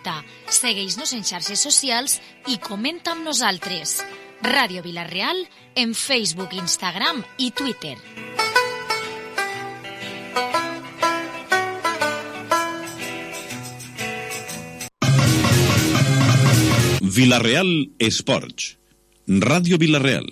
directa. Segueix-nos en xarxes socials i comenta amb nosaltres. Ràdio Vila-real en Facebook, Instagram i Twitter. Vila-real Esports. Ràdio Vila-real.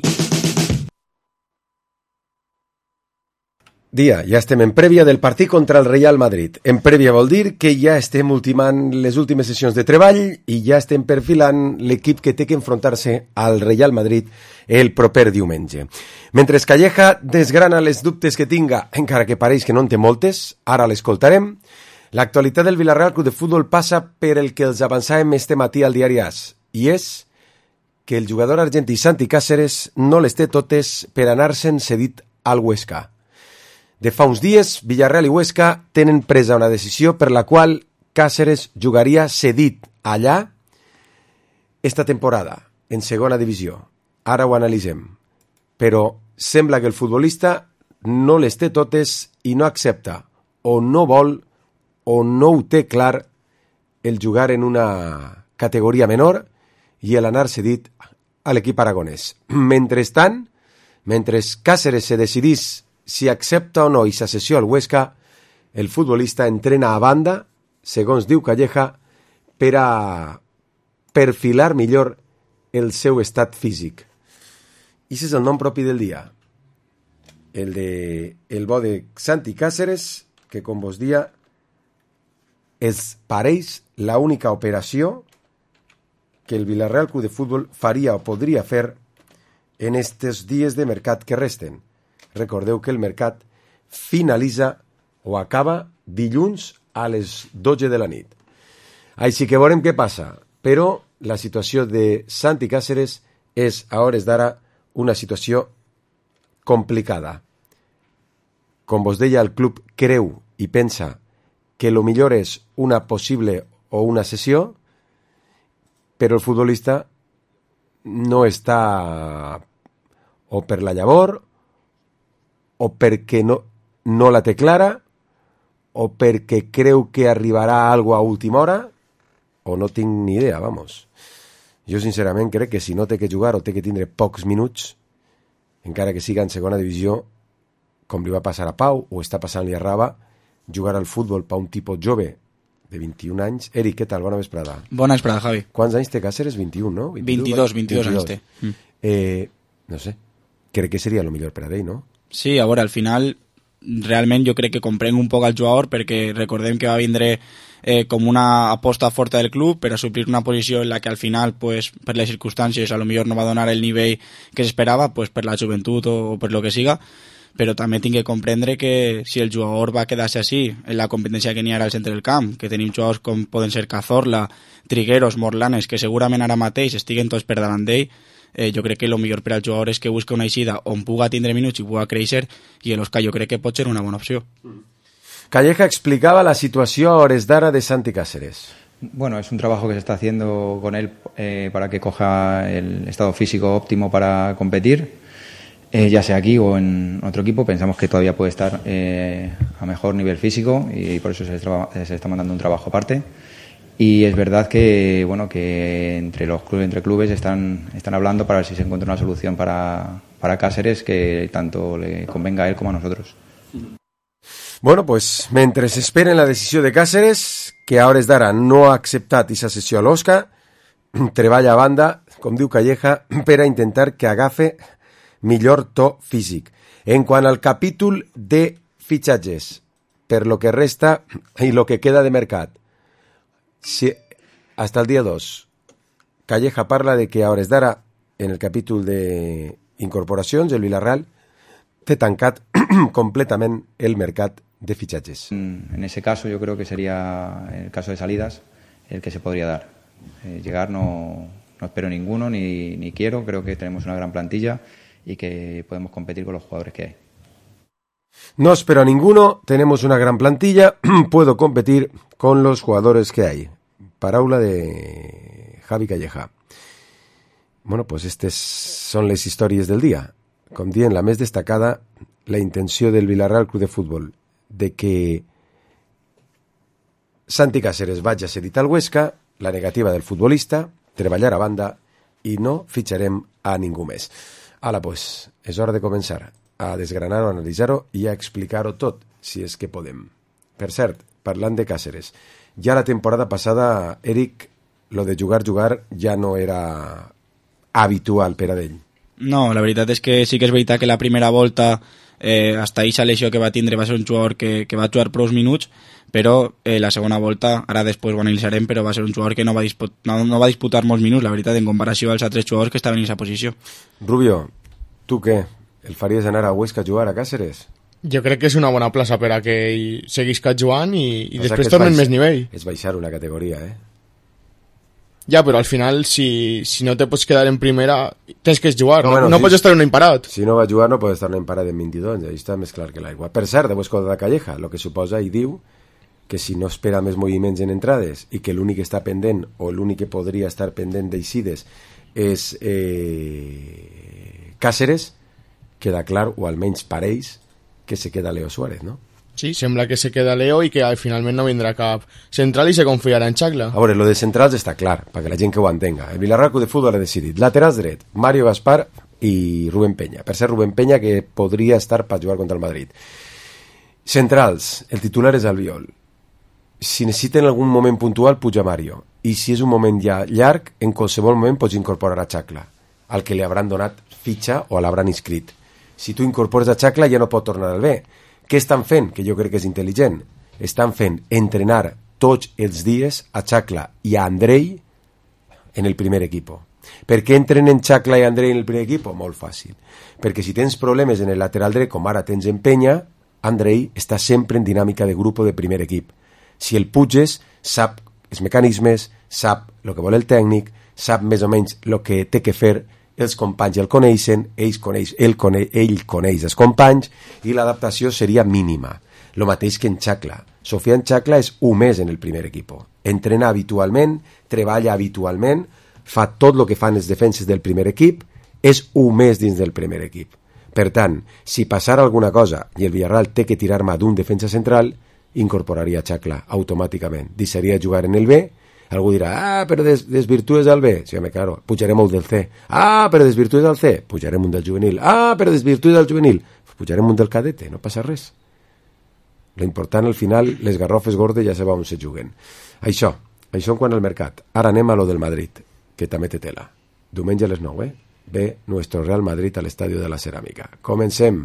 Dia, ja estem en prèvia del partit contra el Real Madrid. En prèvia vol dir que ja estem ultimant les últimes sessions de treball i ja estem perfilant l'equip que té que enfrontar-se al Real Madrid el proper diumenge. Mentre Calleja desgrana les dubtes que tinga, encara que pareix que no en té moltes, ara l'escoltarem. L'actualitat del Villarreal Club de Futbol passa per el que els avançàvem este matí al diari AS, i és que el jugador argentí Santi Cáceres no les té totes per anar-se'n cedit al Huesca. De fa uns dies, Villarreal i Huesca tenen presa una decisió per la qual Cáceres jugaria cedit allà esta temporada, en segona divisió. Ara ho analitzem. Però sembla que el futbolista no les té totes i no accepta, o no vol, o no ho té clar, el jugar en una categoria menor i l'anar cedit a l'equip aragonès. Mentrestant, mentre Cáceres se decidís si accepta o no i s'assessió al Huesca, el futbolista entrena a banda, segons diu Calleja, per a perfilar millor el seu estat físic. I és el nom propi del dia. El bo de Santi Cáceres, que com vos dia es pareix la única operació que el Villarreal Club de Futbol faria o podria fer en estos dies de mercat que resten. Recordeu que el mercat finalitza o acaba dilluns a les 12 de la nit. Així que veurem què passa, però la situació de Santi Cáceres és a hores d'ara una situació complicada. Com vos deia, el club creu i pensa que el millor és una possible o una cessió, però el futbolista no està o per la llavor, o perquè no la té clara, o perquè creu que arribarà algo a última hora, o no tinc ni idea, vamos. Jo sincerament crec que si no té que jugar o té que tindre pocs minuts, encara que siga en segona divisió, com li va passar a Pau, o està passant-li a Raba, jugar al futbol per un tipus jove de 21 anys. Eric, què tal? Bona vesprada. Bona vesprada, Javi. Quants anys té Cáceres? 21, no? 22 anys té. No sé, crec que seria el millor per a ell, no? Sí, a veure, al final realment jo crec que comprenc un poc al jugador, perquè recordem que va vindre com una aposta forta del club per a suplir una posició en la que al final, pues, per les circumstàncies, a lo millor no va donar el nivell que s'esperava, pues, per la joventut o per lo que siga, però també tinc que comprendre que si el jugador va quedar-se així en la competència que n'hi ha al centre del camp, que tenim jugadors com poden ser Cazorla, Trigueros, Morlanes, que segurament ara mateix estiguen tots per davant d'ell, jo crec que el millor per al jugador és que busca una eixida on puga tindre minuts i puga créixer, i l'Òscar jo crec que pot ser una bona opció. Calleja explicaba la situación a hores d'ara de Santi Cáceres. Bueno, es un trabajo que se está haciendo con él para que coja el estado físico óptimo para competir, ya sea aquí o en otro equipo. Pensamos que todavía puede estar a mejor nivel físico y por eso se está mandando un trabajo aparte. Y es verdad que bueno, que entre clubes están hablando para ver si se encuentra una solución para Cáceres que tanto le convenga a él como a nosotros. Bueno, pues mentre s'esperen la decisió de Cáceres, que a hores d'ara no ha acceptat aquesta sessió a l'Osca, treballa a banda, com diu Calleja, per a intentar que agafe millor to físic. En quant al capítol de fitxatges, per lo que resta i lo que queda de mercat, si, hasta el dia 2, Calleja parla de que a hores d'ara, en el capítol de incorporacions, el Villarreal té tancat completament el mercat de fichajes. En ese caso yo creo que sería el caso de salidas el que se podría dar. Llegar no espero ninguno ni quiero, creo que tenemos una gran plantilla y que podemos competir con los jugadores que hay. No espero a ninguno, tenemos una gran plantilla, puedo competir con los jugadores que hay. Paraula de Javi Calleja. Bueno, pues estas son les històries del dia. Com dient, la més destacada, la intenció del Villarreal Club de Futbol de que Santi Cáceres vagi a cedit al Huesca, la negativa del futbolista, treballar a banda i no fitxarem a ningú més. Ala, pues, és hora de començar a desgranar-ho, a analitzar-ho i a explicar-ho tot, si és que podem. Per cert, parlant de Càceres, ja la temporada passada, Eric, lo de jugar ja no era habitual per a ell. No, la veritat és que sí que és veritat que la primera volta hasta aquesta lesió que va tindre va ser un jugador que va jugar prou minuts, però la segona volta, ara després ho analitzarem, però va ser un jugador que no va disputar molts minuts, la veritat, en comparació als altres jugadors que estaven en aquesta posició. Rubio, tu què? El faries anar a Huesca a jugar a Càceres? Jo crec que és una bona plaça per a que ell seguisca jugant i després tornen més nivell. És baixar una categoria, Ja, però al final, si no te pots quedar en primera, tens que jugar, bueno, no pots estar en un imparat. Si no va jugar, no pot estar en un imparat en 22, ja està més clar que l'aigua. Per cert, de Huesca de Calleja, el que suposa i diu que si no espera més moviments en entrades i que l'únic que està pendent, o l'únic que podria estar pendent d'eixides, és Càceres, queda clar, o almenys pareix, que se queda Leo Suárez, no? Sí, sembla que se queda Leo i que finalment no vindrà cap central i se confiarà en Chacla. A veure, lo de centrals està clar, perquè la gent que ho entenga. El Villarreal Club de Futbol ha decidit laterals dret, Mario Gaspar i Rubén Peña. Per ser Rubén Peña, que podria estar per jugar contra el Madrid. Centrals, el titular és Albiol. Si necessiten algun moment puntual, puja Mario. I si és un moment ja llarg, en qualsevol moment pots incorporar a Chacla, al que li hauran donat fitxa o l'hauran inscrit. Si tu incorpores a Chacla ja no pot tornar al B. Què estan fent? Que jo crec que és intel·ligent. Estan fent entrenar tots els dies a Chacla i a Andrei en el primer equip. Per què entrenen Chacla i Andrei en el primer equip? Molt fàcil. Perquè si tens problemes en el lateral dret, com ara tens en Peña, Andrei està sempre en dinàmica de grup de primer equip. Si el puges, sap els mecanismes, sap el que vol el tècnic, sap més o menys el que té que fer, els companys el coneixen, ell coneix els companys i l'adaptació seria mínima. El mateix que en Chacla. Sofian Chacla és un mes en el primer equip. Entrena habitualment, treballa habitualment, fa tot el que fan les defenses del primer equip, és un mes dins del primer equip. Per tant, si passara alguna cosa i el Villarreal té que tirar mà d'un defensa central, incorporaria Chacla automàticament. Deixaria jugar en el B. Algú dirà, però desvirtues el B. Sí, home, claro, pujarem el del C. Però desvirtues el C. Pujarem un del juvenil. Però desvirtues el juvenil. Pujarem un del cadete, no passa res. Lo important, al final, les garrofes gordes ja sabeu on se juguen. Això en quant al mercat. Ara anem a lo del Madrid, que també té tela. Diumenge a les 9, ve nuestro Real Madrid al Estadio de la Ceràmica. Comencem.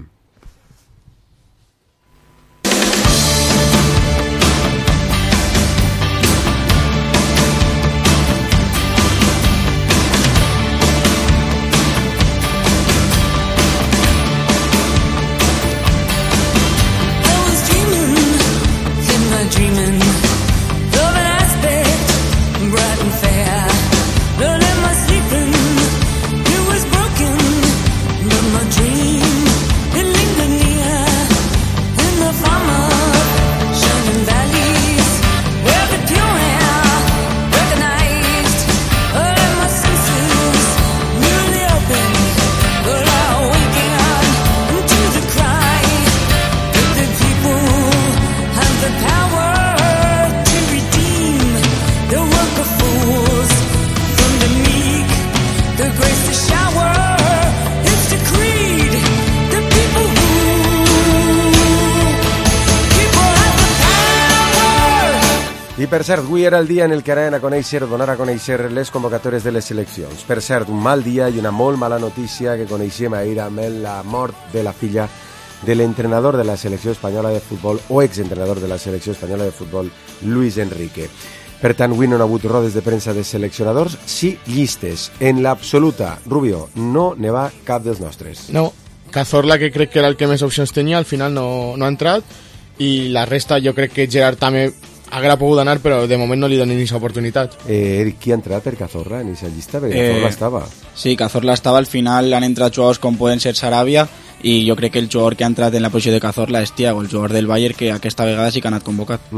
I per cert, avui era el dia en el que anaven a conèixer, donar a conèixer les convocatòries de les seleccions. Per cert, un mal dia i una molt mala notícia que coneixíem ahir amb la mort de la filla de l'entrenador de la selecció espanyola de futbol o exentrenador de la selecció espanyola de futbol, Luis Enrique. Per tant, avui no hi ha hagut rodes de premsa de seleccionadors, sí llistes. En l'absoluta, Rubio, no ne va cap dels nostres. No, Cazorla, que crec que era el que més opcions tenia, al final no ha entrat, i la resta jo crec que Gerard també haguera pogut anar, però de moment no li donen aquesta oportunitat. Eric, qui ha entrat per Cazorla en aquesta llista? Perquè Cazorla estava. Sí, Cazorla estava, al final han entrat jugadors com poden ser Sarabia, i jo crec que el jugador que ha entrat en la posició de Cazorla és Thiago, el jugador del Bayern, que aquesta vegada sí que ha anat convocat.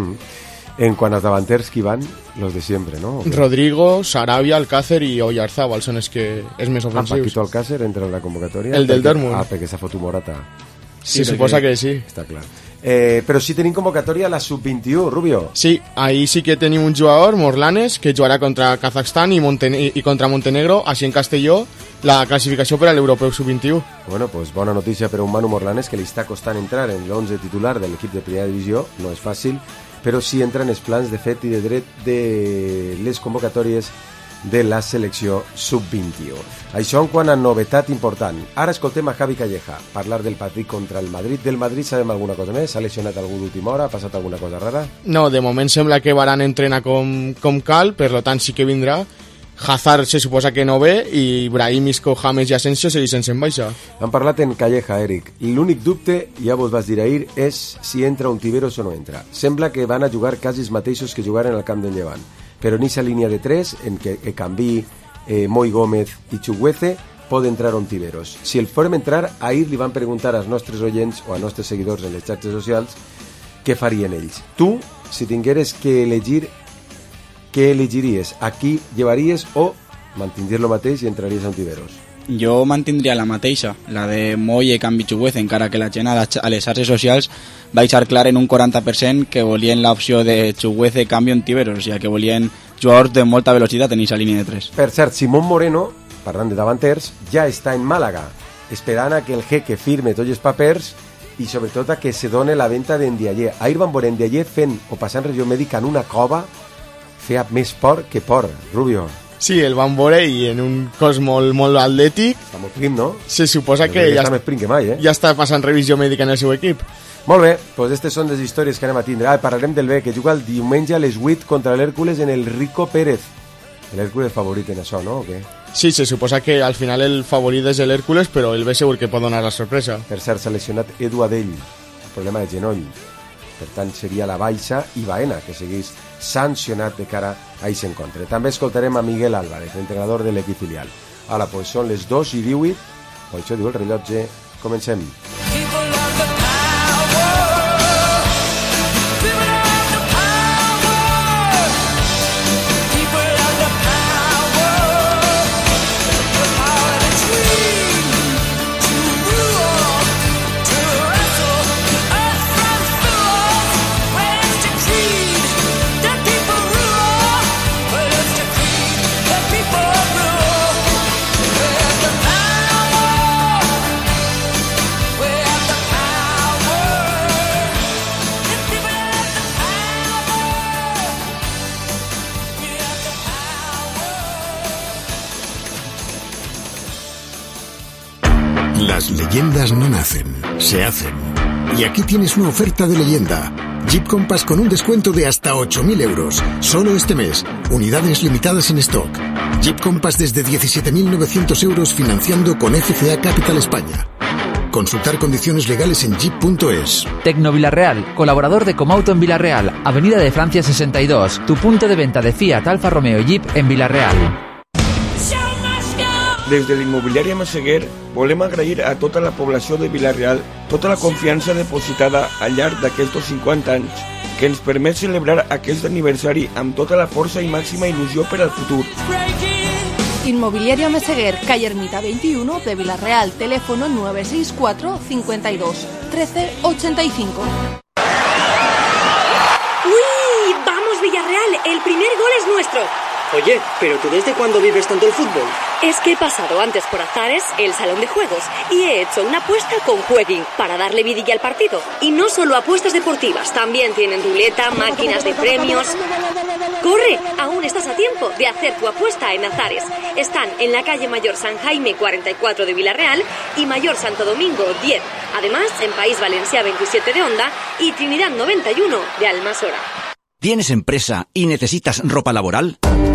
En quant als davanters, qui van? Los de siempre, ¿no? Rodrigo, Sarabia, Alcácer i Oyarzábal són els que és més ofensius. Paquito Alcácer entra en la convocatòria? El del Dortmund. Perquè s'ha fotut Morata. Sí, suposa que sí. Està clar. Però sí tenim convocatòria a la Sub-21, Rubio. Sí, ahí sí que tenim un jugador, Morlanes, que jugarà contra Kazajstán i contra Montenegro, així en Castelló, la classificació per a l'Europeu Sub-21. Bueno, pues bona notícia per a un Manu Morlanes que li està costant entrar en l'11 titular de l'equip de primera divisió, no és fàcil, però sí entra en els plans de fet i de dret de les convocatòries de la selecció Sub-21. Això en quant a novetat important. Ara escoltem a Javi Calleja parlar del partit contra el Madrid. Del Madrid sabem alguna cosa més? S'ha lesionat algú d'última hora? Ha passat alguna cosa rara? No, de moment sembla que Varane entrena com cal, per lo tant sí que vindrà. Hazard se suposa que no ve i Brahim, Isco, James i Asensio segueixen sent baixa. Han parlat en Calleja, Eric. L'únic dubte, ja vos vas dir ahir, és si entra un Tiberos o no entra. Sembla que van a jugar quasi els mateixos que jugaren al camp del Llevant. Però en aquesta línia de 3, en què Canví, Moi Gómez i Chukwueze, pot entrar un Tiberos. Si el farem entrar, ahir li van preguntar als nostres oients o als nostres seguidors en les xarxes socials què farien ells. Tu, si tingueres que elegir, què elegiries? ¿A qui llevaries o mantindries lo mateix i entraries a un Tiberos? Jo mantindria la mateixa, la de Moi i Canvi Chukwueze, encara que la gent a les xarxes socials va deixar clar en un 40% que volien l'opció de Chukwueze canvi en Tiberos, o sigui que volien jugadors de molta velocitat en aquesta línia de 3. Per cert, Simón Moreno, parlant de davanters, ja està en Màlaga, esperant a que el Jeque firme tots els papers i sobretot a que se done la venda d'Endiayer. Ahir van veure Endiayer fent o passant regió mèdica en una cova, feia més por que por, Rubio. Sí, el van veure i en un cos molt, molt atlètic. Està molt prim, no? Se suposa que ja està més prim que mai, ja està passant revisió mèdica en el seu equip. Molt bé, doncs aquestes són les històries que anem a tindre. Parlarem del B, que juga el diumenge a les 8 contra l'Hèrcules en el Rico Pérez. L'Hèrcules favorit en això, no? O què? Sí, se suposa que al final el favorit és l'Hèrcules, però el B segur que pot donar la sorpresa. Per cert, s'ha lesionat Edu Adell, problema de genoll. Per tant, seria la baixa i Baena, que segueix sancionat de cara a aquest encontre. També escoltarem a Miguel Álvarez, entrenador de l'equip filial. Ara, pues, són les 2:18, per això diu el rellotge. Comencem. Las leyendas no nacen, se hacen. Y aquí tienes una oferta de leyenda. Jeep Compass con un descuento de hasta 8.000 euros. Solo este mes. Unidades limitadas en stock. Jeep Compass desde 17.900 euros financiando con FCA Capital España. Consultar condiciones legales en jeep.es. Tecno Villarreal, colaborador de Comauto en Villarreal, Avenida de Francia 62, tu punto de venta de Fiat, Alfa Romeo y Jeep en Villarreal. Des de l'immobiliària Massaguer volem agrair a tota la població de Vila-real tota la confiança depositada al llarg d'aquests 50 anys que ens permet celebrar aquest aniversari amb tota la força i màxima il·lusió per al futur. Inmobiliaria Meseguer, calle Ermita 21 de Vila-real, teléfono 964 52 13 85. ¡Uy! ¡Vamos, Villarreal! ¡El primer gol es nuestro! Oye, ¿pero tú desde cuándo vives tanto el fútbol? Es que he pasado antes por Azares, el salón de juegos, y he hecho una apuesta con Jueguin para darle vidilla al partido. Y no solo apuestas deportivas, también tienen ruleta, máquinas de premios. ¡Corre! Aún estás a tiempo de hacer tu apuesta en Azares. Están en la calle Mayor San Jaime 44 de Vila-real y Mayor Santo Domingo 10. Además, en País Valencià 27 de Onda y Trinidad 91 de Almasora. ¿Tienes empresa y necesitas ropa laboral?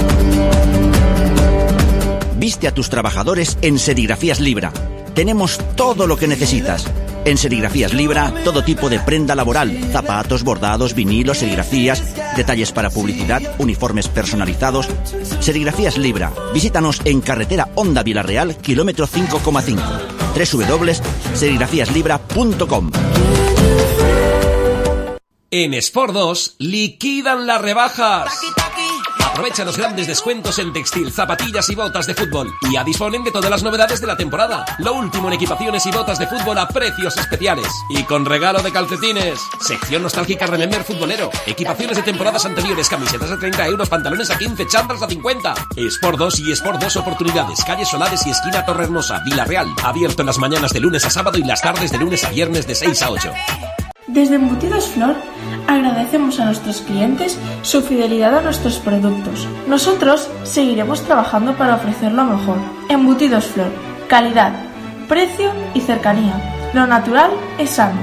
Viste a tus trabajadores en Serigrafías Libra. Tenemos todo lo que necesitas. En Serigrafías Libra, todo tipo de prenda laboral, zapatos, bordados, vinilos, serigrafías, detalles para publicidad, uniformes personalizados. Serigrafías Libra. Visítanos en carretera Onda Vila-real, kilómetro 5,5. www.serigrafíaslibra.com. En Sport 2 liquidan las rebajas. Aprovecha los grandes descuentos en textil, zapatillas y botas de fútbol. Y ya disponen de todas las novedades de la temporada. Lo último en equipaciones y botas de fútbol a precios especiales. Y con regalo de calcetines. Sección nostálgica Remember Futbolero. Equipaciones de temporadas anteriores, camisetas a 30 euros, pantalones a 15, chándals a 50. Sport 2 y Sport 2 Oportunidades. Calle Solares y esquina Torrehermosa, Villarreal. Abierto en las mañanas de lunes a sábado y las tardes de lunes a viernes de 6 a 8. Desde Embutidos Flor agradecemos a nuestros clientes su fidelidad a nuestros productos. Nosotros seguiremos trabajando para ofrecer lo mejor. Embutidos Flor, calidad, precio y cercanía. Lo natural es sano.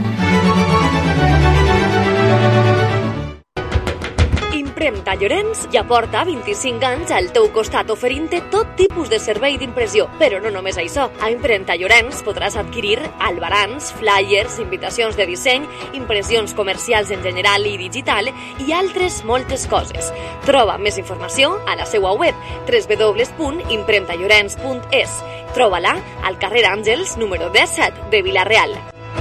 Impremta Llorenç ja porta 25 anys al teu costat oferint-te tot tipus de servei d'impressió. Però no només això. A Impremta Llorenç podràs adquirir albarans, flyers, invitacions de disseny, impressions comercials en general i digital i altres moltes coses. Troba més informació a la seva web www.impremtallorens.es. Troba-la al carrer Àngels número 17 de Vila-real.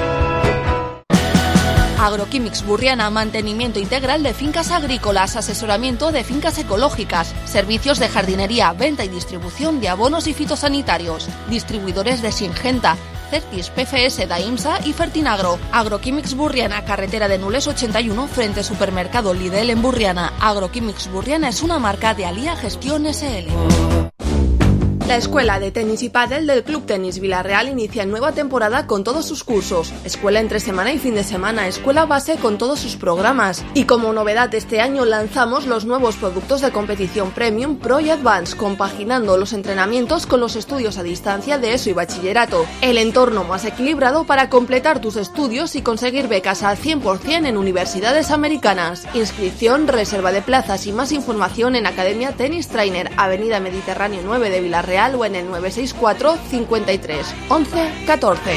Agroquímics Burriana, mantenimiento integral de fincas agrícolas, asesoramiento de fincas ecológicas, servicios de jardinería, venta y distribución de abonos y fitosanitarios, distribuidores de Singenta, Certis, PFS, Daimsa y Fertinagro. Agroquímics Burriana, carretera de Nules 81, frente Supermercado Lidl en Burriana. Agroquímics Burriana es una marca de Alía Gestión SL. La Escuela de Tenis y Pádel del Club Tenis Vila-real inicia nueva temporada con todos sus cursos. Escuela entre semana y fin de semana, escuela base con todos sus programas. Y como novedad este año lanzamos los nuevos productos de competición Premium Pro y Advance, compaginando los entrenamientos con los estudios a distancia de ESO y bachillerato. El entorno más equilibrado para completar tus estudios y conseguir becas al 100% en universidades americanas. Inscripción, reserva de plazas y más información en Academia Tennis Trainer, Avenida Mediterráneo 9 de Vila-real o en el 964 53 11 14.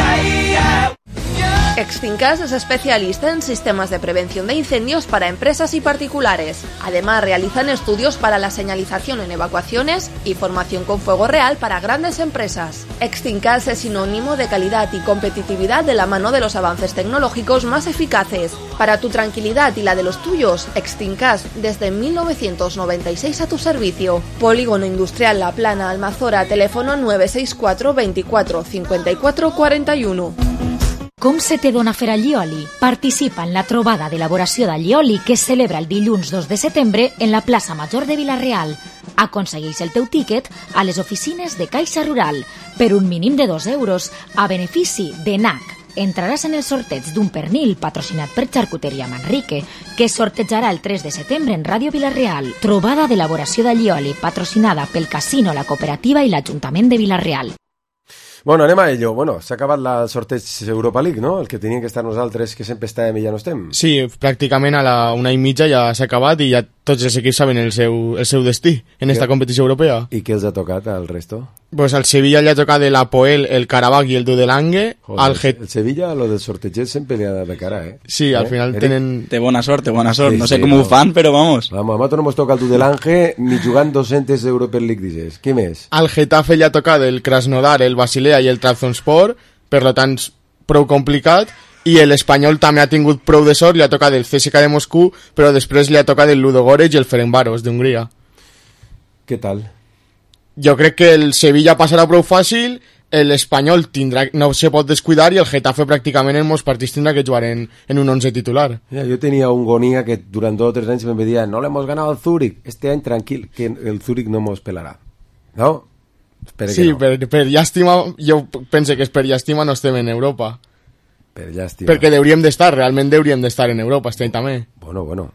Exfincas es especialista en sistemas de prevención de incendios para empresas y particulares. Además, realizan estudios para la señalización en evacuaciones y formación con fuego real para grandes empresas. Exfincas es sinónimo de calidad y competitividad de la mano de los avances tecnológicos más eficaces. Para tu tranquilidad y la de los tuyos, Exfincas desde 1996 a tu servicio. Polígono Industrial La Plana, Almazora, teléfono 964 24 54 41. Com se te dona fer allioli? Participa en la trobada d'elaboració d'allioli que es celebra el dilluns 2 de setembre en la plaça Major de Vila-real. Aconsegueix el teu tíquet a les oficines de Caixa Rural per un mínim de 2 euros a benefici de NAC. Entraràs en el sorteig d'un pernil patrocinat per Xarcuteria Manrique, que es sortejarà el 3 de setembre en Ràdio Vila-real. Trobada d'elaboració d'allioli patrocinada pel Casino, la Cooperativa i l'Ajuntament de Vila-real. Bueno, anem a ello. Bueno, s'ha acabat el sorteig Europa League, no? El que tenien que estar nosaltres, que sempre estàvem i ja no estem. Sí, pràcticament a la 1:30 ja s'ha acabat i ja tots els equips saben el seu destí en esta competició europea. I què els ha tocat al resto? Pues al Sevilla le ha tocado el Apoel, el Karabakh y el Dudelange. Joder, el Sevilla, lo del sorteig sempre le ha de cara, ¿eh? Sí, al final tienen... De buena suerte. Sí, no sé sí, cómo fan, pero vamos. Vamos, a nosaltres no nos toca el Dudelange ni jugant 200 d'Europa League, dices. Què més? Al Getafe le ha tocado el Krasnodar, el Basilea i el Trabzonspor, per lo tant, prou complicat. I l'Espanyol també ha tingut prou de sort, li ha tocat el CSKA de Moscú, però després li ha tocat el Ludogorets i el Ferencváros d'Hongria. Què tal? Jo crec que el Sevilla passarà prou fàcil, l'Espanyol no se pot descuidar i el Getafe pràcticament en molts partits tindrà que jugar en un 11 titular. Mira, yo tenía un gonía que durante 2 o 3 años me pedía, no le hemos ganado al Zúrich, este año tranquil, que el Zúrich no nos pelarà. ¿No? Espero sí, que no. per llàstima, jo pense que és per llàstima no estem en Europa. Per llàstima. Perquè realment hauríem d'estar en Europa, este any també. Bueno.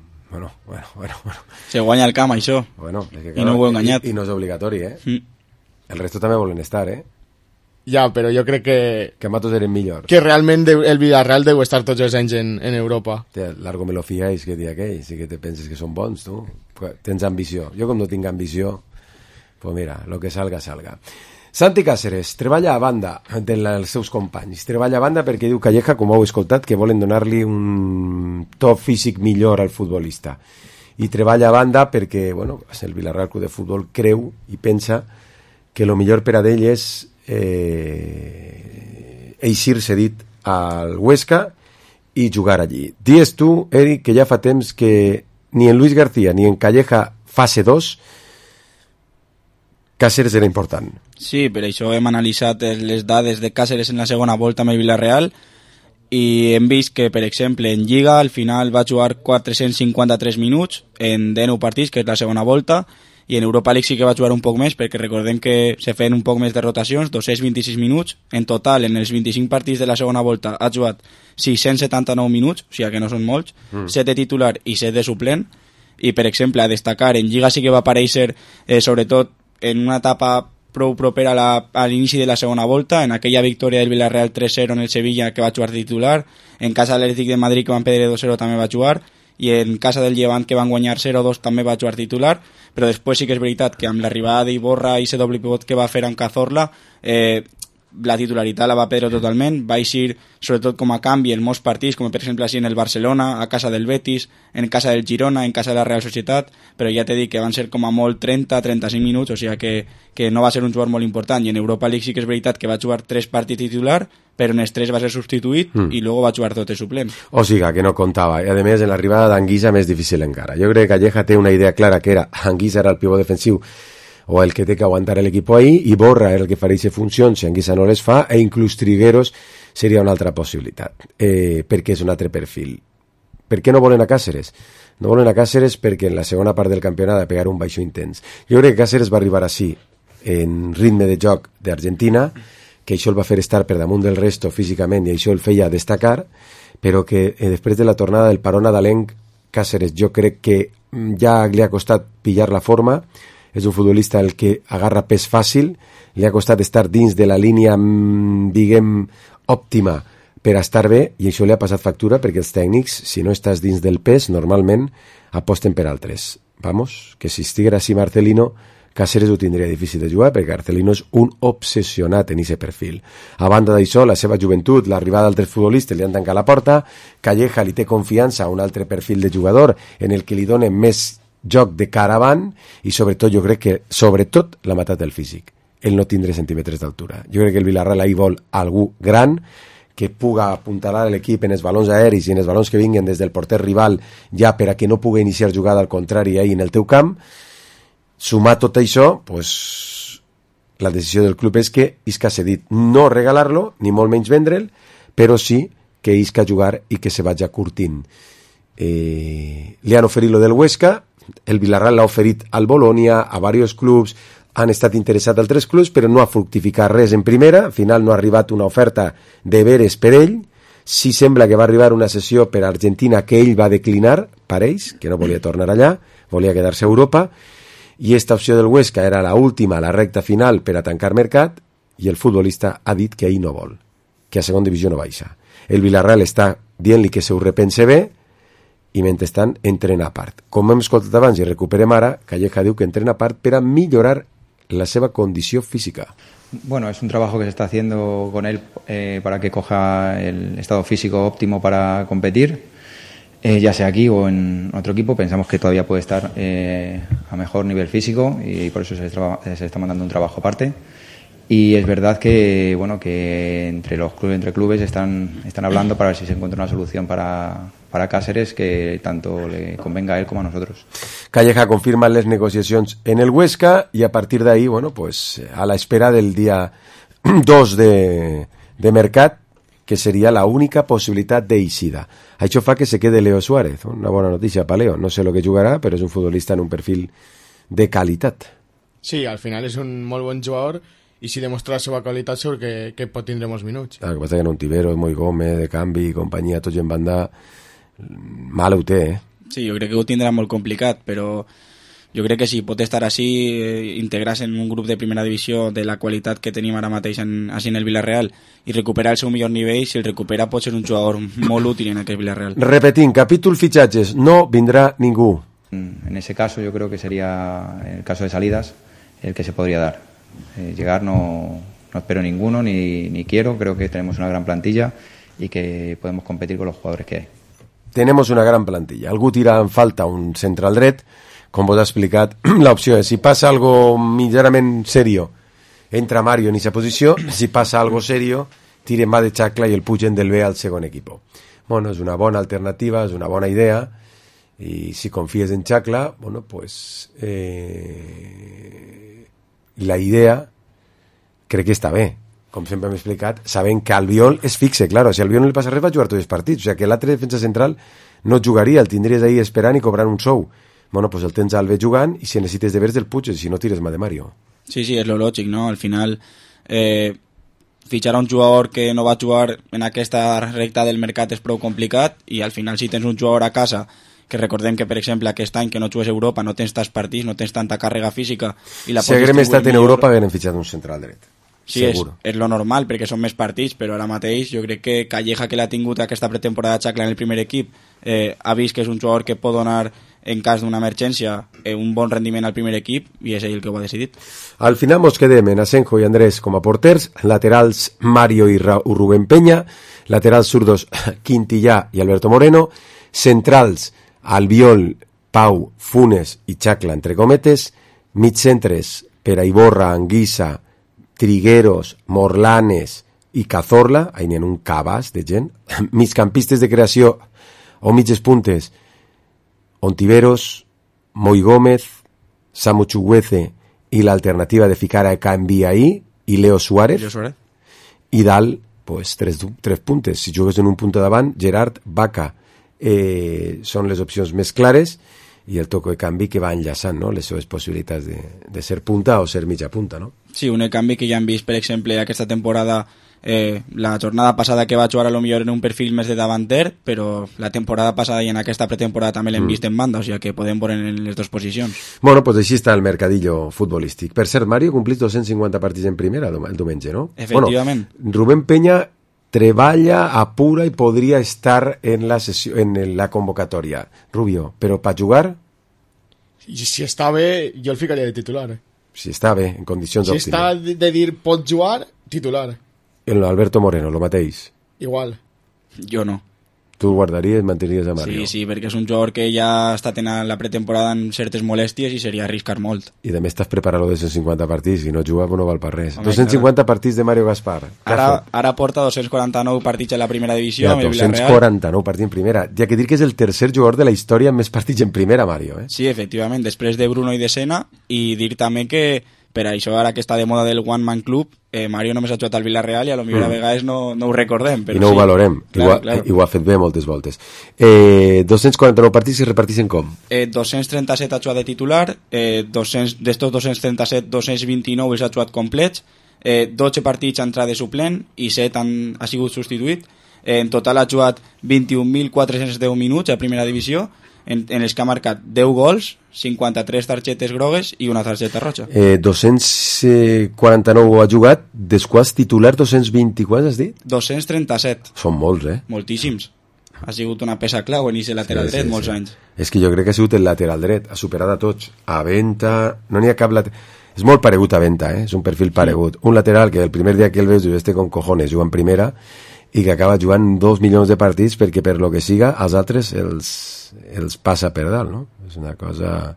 Se guanya el camp, això. Bueno, i no ho he enganyat. I no és obligatori, eh? El resto també volen estar, eh? Ja, però jo crec que... Que matos eren millor. Que realment el Villarreal deu estar tots els anys en Europa. Largo me lo fiáis, que dia aquell, sí que te penses que són bons, tu. Tens ambició. Jo com no tinc ambició, pues mira, lo que salga, salga. Santi Cáceres treballa a banda dels seus companys. Treballa a banda perquè diu Calleja, com heu escoltat, que volen donar-li un to físic millor al futbolista. I treballa a banda perquè, bueno, el Villarreal Club de Futbol creu i pensa que el millor per a ell és eixir cedit al Huesca i jugar allí. Dies tu, Eric, que ja fa temps que ni en Luis García ni en Calleja fase 2, Càceres era important. Sí, per això hem analitzat les dades de Càceres en la segona volta amb el Villarreal i hem vist que, per exemple, en Lliga al final va jugar 453 minuts en 19 partits, que és la segona volta, i en Europa League sí que va jugar un poc més, perquè recordem que se feien un poc més de rotacions, 226 minuts. En total, en els 25 partits de la segona volta ha jugat 679 minuts, o sigui que no són molts, 7 de titular i 7 de suplent, i per exemple, a destacar, en Lliga sí que va aparèixer sobretot en una etapa prou propera a l'inici de la segona volta, en aquella victòria del Villarreal 3-0 en el Sevilla que va jugar titular, en casa de l'Atlètic de Madrid que van perdre 2-0 també va jugar, i en casa del Llevant que van guanyar 0-2 també va jugar titular, però després sí que és veritat que amb l'arribada d'Iborra i ese doble pivot que va fer amb Cazorla, la titularitat la va perdre totalment, va eixir sobretot com a canvi en molts partits, com per exemple així en el Barcelona, a casa del Betis, en casa del Girona, en casa de la Real Societat, però ja t'he dit que van ser com a molt 30-35 minuts, o sigui que no va ser un jugador molt important, i en Europa League sí que és veritat que va jugar 3 partits titular, però en els 3 va ser substituït i luego va jugar tot el suplent. O sigui que no comptava, i a més en l'arribada d'Anguissa més difícil encara. Jo crec que Calleja té una idea clara que era Anguissa era el pivot defensiu o el que té que aguantar l'equip ahí, i Borra era el que faria funcions si Anguissa no les fa, e inclús Trigueros seria una altra possibilitat, perquè és un altre perfil. Per què no volen a Càceres? No volen a Càceres perquè en la segona part del campionat ha de pegar un baixo intens. Jo crec que Càceres va arribar així, en ritme de joc d'Argentina, que això el va fer estar per damunt del resto físicament i això el feia destacar, però que després de la tornada del parón nadalenc, Càceres jo crec que ja li ha costat pillar la forma. És un futbolista el que agarra pes fàcil, li ha costat estar dins de la línia, diguem, òptima per estar bé, i això li ha passat factura perquè els tècnics, si no estàs dins del pes, normalment aposten per altres. Vamos, que si estiguera així Marcelino, Càceres ho tindria difícil de jugar perquè Marcelino és un obsessionat en aquest perfil. A banda d'això, la seva joventut, l'arribada d'altres futbolistes li han tancat la porta, Calleja li té confiança a un altre perfil de jugador en el que li donen més joc de cara avant, i sobretot jo crec que sobretot l'ha matat el físic, el no tindre centímetres d'altura. Jo crec que el Villarreal ahí vol algú gran que puga apuntalar l'equip en els balons aeris i en els balons que vinguen des del porter rival, ja per a que no pugui iniciar jugada al contrari ahí en el teu camp. Sumar tot això, pues, la decisió del club és que isca cedit, no regalar-lo ni molt menys vendre'l, però sí que isca jugar i que se vagi curtint. Li han oferit lo del Huesca, el Villarreal l'ha oferit al Bologna, a diversos clubs, han estat interessats altres clubs, però no ha fructificat res en primera, al final no ha arribat una oferta de veres per ell, sí sembla que va arribar una sessió per Argentina que ell va declinar, pareix, que no volia tornar allà, volia quedar-se a Europa, i esta opció del Huesca era la última, la recta final per a tancar mercat, i el futbolista ha dit que ell no vol, que a segona divisió no baixa. El Villarreal està dient-li que se ho repense bé, i mentrestant entrena a part. Com hem escoltat abans i recuperem ara, Calleja diu que entrena a part per a millorar la seva condició física. Bueno, es un trabajo que se está haciendo con él para que coja el estado físico óptimo para competir, ya sea aquí o en otro equipo. Pensamos que todavía puede estar a mejor nivel físico y por eso se está mandando un trabajo aparte. Y es verdad que bueno que entre clubes están hablando para ver si se encuentra una solución para Càceres que tanto le convenga a él como a nosotros. Calleja confirma les negociacions en el Huesca y a partir de ahí, bueno, pues a la espera del día 2 de mercat, que seria la única possibilitat d'eixida. Això fa que se quede Leo Suárez, una bona notícia per Leo. No sé lo que jugarà, però és un futbolista en un perfil de qualitat. Sí, al final és un molt bon jugador i si demostra la seva qualitat segur que pot tindre molts minuts. El que passa que en un Tibero, Moi Gómez, de canvi i companyia, tots en banda, mal ho té, Sí, jo crec que ho tindrà molt complicat, però jo crec que si pot estar així, integrar-se en un grup de primera divisió de la qualitat que tenim ara mateix així en el Villarreal i recuperar el seu millor nivell, si el recupera pot ser un jugador molt útil en aquest Villarreal. Repetint, capítol fitxatges, no vindrà ningú. En ese caso yo creo que sería, en el caso de salidas, el que se podría dar. Llegar no espero ninguno, ni quiero, creo que tenemos una gran plantilla y que podemos competir con los jugadores que hay. Tenemos una gran plantilla. Algú tira en falta un central dret, com vos ha explicat, l'opció és si passa algo mitjanament serio, entra Mario en esa posició, si passa algo serio, tiren va de xacla i el pugen del B al segon equip. Bueno, és una bona alternativa, és una bona idea, i si confies en Xacla, bueno, pues la idea crec que està bé, com sempre hem explicat, sabent que Albiol és fixe, claro, si Albiol no li passa res va jugar tots els partits, o sigui que l'altre defensa central no jugaria, el tindries ahí esperant i cobrant un sou. Bueno, pues el tens Albe jugant i si necessites deberes del Puig, si no tires mà de Mario. Sí, és lo lògic, no? Al final fitxar un jugador que no va jugar en aquesta recta del mercat és prou complicat i al final si tens un jugador a casa, que recordem que per exemple aquest any que no jugues a Europa no tens tants partits, no tens tanta càrrega física i la si haguem estat en Europa haguem fitxat un central dret. Sí, és lo normal perquè són més partits, però ara mateix jo crec que Calleja, que l'ha tingut aquesta pretemporada Xacla en el primer equip, ha vist que és un jugador que pot donar en cas d'una emergència un bon rendiment al primer equip i és ell el que ho ha decidit. Al final mos quedem en Asenjo i Andrés com a porters, laterals Mario i Rubén Peña, laterals zurdos Quintillà i Alberto Moreno, centrals Albiol, Pau, Funes i Xacla entre cometes, mitcentres per a Iborra, Anguissa, Trigueros, Morlanes i Cazorla, ahí n'hi ha un cabàs de gent, migcampistes de creació o mitges puntes, Ontiveros, Moi Gómez, Samu Chuguece i l'alternativa de ficar a Cambiaí i Leo Suárez. I dalt, pues, tres puntes. Si jugues en un punt davant, Gerard, Vaca, són les opcions més clares i el toco de canvi que va enllaçant, no?, les seves possibilitats de ser punta o ser mitja punta, no? Sí, un canvi que ja hem vist, per exemple, aquesta temporada, la jornada passada que va jugar a lo millor en un perfil més de davanter, però la temporada passada i en aquesta pretemporada també l'hem vist en banda, o sigui que podem veure en les dues posicions. Bueno, pues així està el mercadillo futbolístic. Per cert, Mario, complís 250 partits en primera el diumenge, no? Efectivament. Bueno, Rubén Peña treballa, apura i podria estar en la convocatòria. Rubio, però per jugar? Si està bé, jo el ficaria de titular. Si està bé, en condicions òptimes. Si està de dir pot jugar, titular. El Alberto Moreno, lo mateix. Igual. Jo no. Tu guardaries, manteniries a Mario. Sí, perquè és un jugador que ja ha estat en la pretemporada en certes molèsties i seria arriscar molt. I també estàs preparat de 150 partits i no juga, no val per res. 250 partits de Mario Gaspar. Ara porta 249 partits en la primera divisió. Ja, 249 partits en primera. Ja que dir que és el tercer jugador de la història amb més partits en primera, Mario. Sí, efectivament, després de Bruno i de Sena, i dir també que per això ara que està de moda del One Man Club, Mario només ha jugat al Villarreal i a lo millor a vegades no ho recordem. Però i no ho valorem, i ho ha fet bé moltes voltes. 249 partits es reparteixen com? 237 ha jugat de titular, d'estos 237, 229 els ha jugat complets, 12 partits ha entrat de suplent i 7 ha sigut substituït. En total ha jugat 21.410 minuts a primera divisió, en els que ha marcat 10 gols, 53 targetes grogues i una targeta roja. 249 ha jugat, dels quals titular 224, has dit? 237. Són molts, Moltíssims. Ha sigut una peça clau en aquest lateral dret molts anys. És que jo crec que ha sigut el lateral dret, ha superat a tots. A Venta, no n'hi ha cap lateral. És molt paregut a Venta, és un perfil paregut. Un lateral que el primer dia que el veus dius, con cojones, juga en primera, i que acaba jugant 2 milions de partits perquè per lo que siga als altres els passa per dalt, no? És una cosa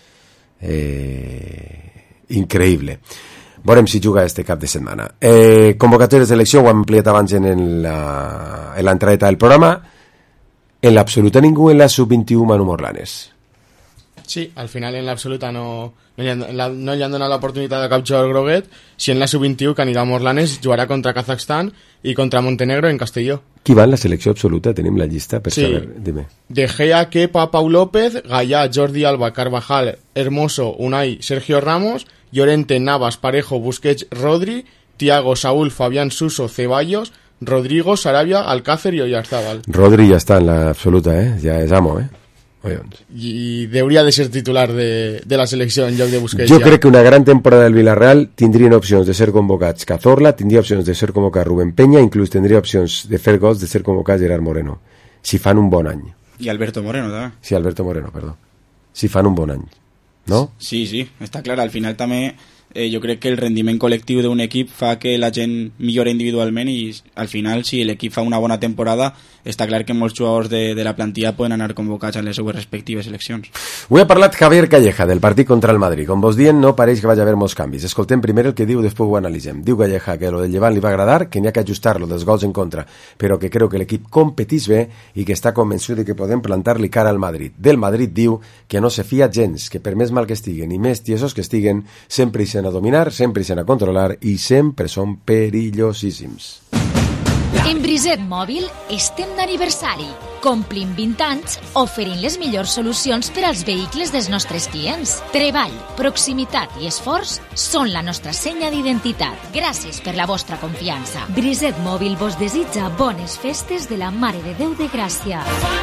increïble. Veurem si juga este cap de setmana. Convocatòria de selecció, ho hem ampliat abans en l'entradeta del programa. En l'absoluta ningú en la sub-21 Manu Morlanes. Sí, al final en l'absoluta no li han donat l'oportunitat de cap jugador groguet. Si en la sub-21 que anirà a Morlanes jugarà contra Kazakhstan i contra Montenegro en Castelló. Qui va en la selecció absoluta? Tenim la llista per saber. Dime. De Gea, Kepa, Pau López, Gallà, Jordi Alba, Carvajal, Hermoso, Unai, Sergio Ramos, Llorente, Navas, Parejo, Busquets, Rodri, Thiago, Saúl, Fabián Suso, Ceballos, Rodrigo, Sarabia, Alcácer i Oyarzábal. Rodri ja està en l'absoluta, ja és amo, i hauria de ser titular de la selecció en lloc de Busquets. Jo crec que una gran temporada del Villarreal tindrien opcions de ser convocats Cazorla, tindria opcions de ser convocat Rubén Peña, inclús tindria opcions de fer gols de ser convocat Gerard Moreno, si fan un bon any. I Alberto Moreno també. Sí, Alberto Moreno, perdó. Si fan un bon any, no? Sí, està clar, al final també jo crec que el rendiment col·lectiu d'un equip fa que la gent millora individualment i al final si l'equip fa una bona temporada està clar que molts jugadors de la plantilla poden anar convocats a les seues respectives seleccions. Avui ha parlat Javier Calleja del partit contra el Madrid. Com vos dient, no pareix que vagi a haver molts canvis. Escoltem primer el que diu, després ho analitzem. Diu Calleja que lo del Llevant li va agradar, que n'hi ha que ajustar-lo dels gols en contra, però que creu que l'equip competís bé i que està convençut de que podem plantar-li cara al Madrid. Del Madrid diu que no se fia gens, que per més mal que estiguen i més tiesos que estiguen, sempre hi sent a dominar, sempre hi sent a controlar i sempre són perillosíssims. En Briset Mòbil estem d'aniversari. Complim 20 anys oferint les millors solucions per als vehicles dels nostres clients. Treball, proximitat i esforç són la nostra senya d'identitat. Gràcies per la vostra confiança. Briset Mòbil vos desitja bones festes de la Mare de Déu de Gràcia.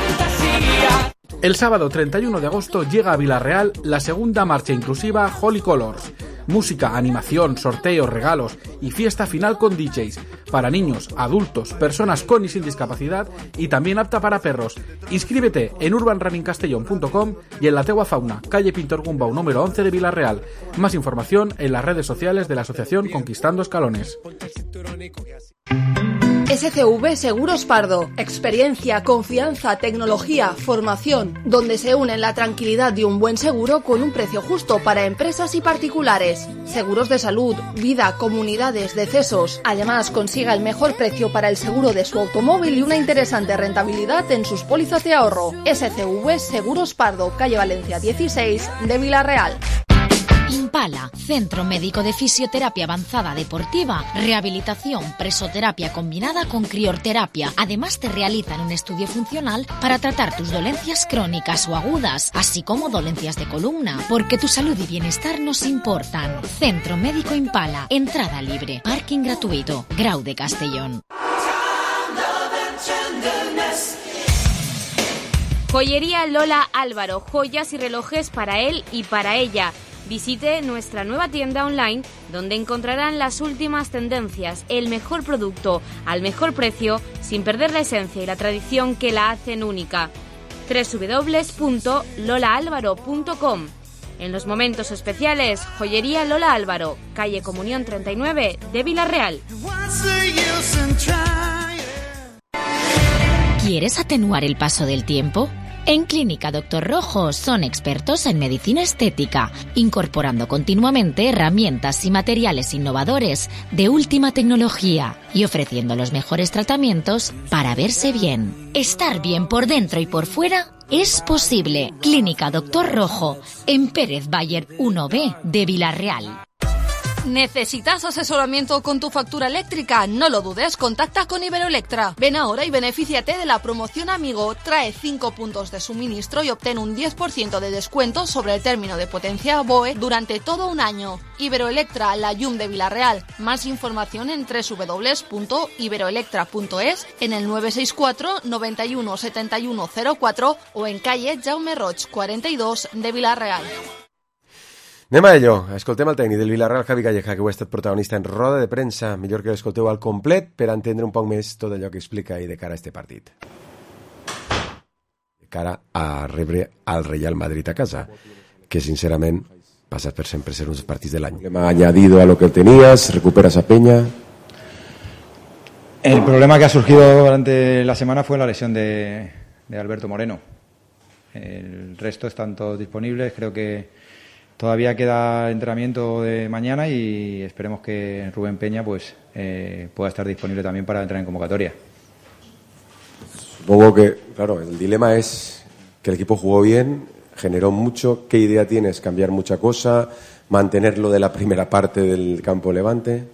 El sábado 31 de agosto llega a Villarreal la segunda marcha inclusiva Holy Colors. Música, animación, sorteos, regalos y fiesta final con DJs para niños, adultos, personas con y sin discapacidad y también apta para perros. Inscríbete en urbanrunningcastellón.com y en la Teua Fauna, calle Pintor Gumbau número 11 de Villarreal. Más información en las redes sociales de la asociación Conquistando Escalones. SCV Seguros Pardo. Experiencia, confianza, tecnología, formación, donde se unen la tranquilidad de un buen seguro con un precio justo para empresas y particulares. Seguros de salud, vida, comunidades, decesos. Además, consiga el mejor precio para el seguro de su automóvil y una interesante rentabilidad en sus pólizas de ahorro. SCV Seguros Pardo, calle Valencia 16 de Villarreal. Impala, Centro Médico de Fisioterapia Avanzada Deportiva, rehabilitación, presoterapia combinada con criorterapia. Además te realizan un estudio funcional para tratar tus dolencias crónicas o agudas, así como dolencias de columna, porque tu salud y bienestar nos importan. Centro Médico Impala, entrada libre, parking gratuito, Grau de Castellón. Joyería Lola Álvaro, joyas y relojes para él y para ella. Visite nuestra nueva tienda online donde encontrarán las últimas tendencias, el mejor producto al mejor precio sin perder la esencia y la tradición que la hacen única. www.lolaalvaro.com. En los momentos especiales, Joyería Lola Álvaro, calle Comunión 39 de Villarreal. ¿Quieres atenuar el paso del tiempo? En Clínica Dr. Rojo son expertos en medicina estética, incorporando continuamente herramientas y materiales innovadores de última tecnología y ofreciendo los mejores tratamientos para verse bien. Estar bien por dentro y por fuera es posible. Clínica Dr. Rojo, en Pérez Bayer 1B de Villarreal. ¿Necesitas asesoramiento con tu factura eléctrica? No lo dudes, contacta con Iberoelectra. Ven ahora y benefíciate de la promoción Amigo. Trae 5 puntos de suministro y obtén un 10% de descuento sobre el término de potencia BOE durante todo un año. Iberoelectra, la llum de Villarreal. Más información en www.iberoelectra.es, en el 964 91 71 04 o en calle Jaume Roig 42 de Villarreal. Anem a ello. Escoltem el tècnic del Villarreal, Javi Calleja, que ho ha estat protagonista en roda de premsa. Millor que l'escolteu al complet per entendre un poc més tot allò que explica i de cara a este partit. De cara a rebre al Real Madrid a casa, que sincerament passa per sempre ser uns partits de l'any. ¿Ha añadido a lo que tenías? ¿Recuperas a Peña? El problema que ha surgido durante la semana fue la lesión de Alberto Moreno. El resto están todos disponibles. Creo que todavía queda entrenamiento de mañana y esperemos que Rubén Peña pues pueda estar disponible también para entrar en convocatoria. Supongo que, claro, el dilema es que el equipo jugó bien, generó mucho. ¿Qué idea tienes? ¿Cambiar mucha cosa? ¿Mantenerlo de la primera parte del campo Levante?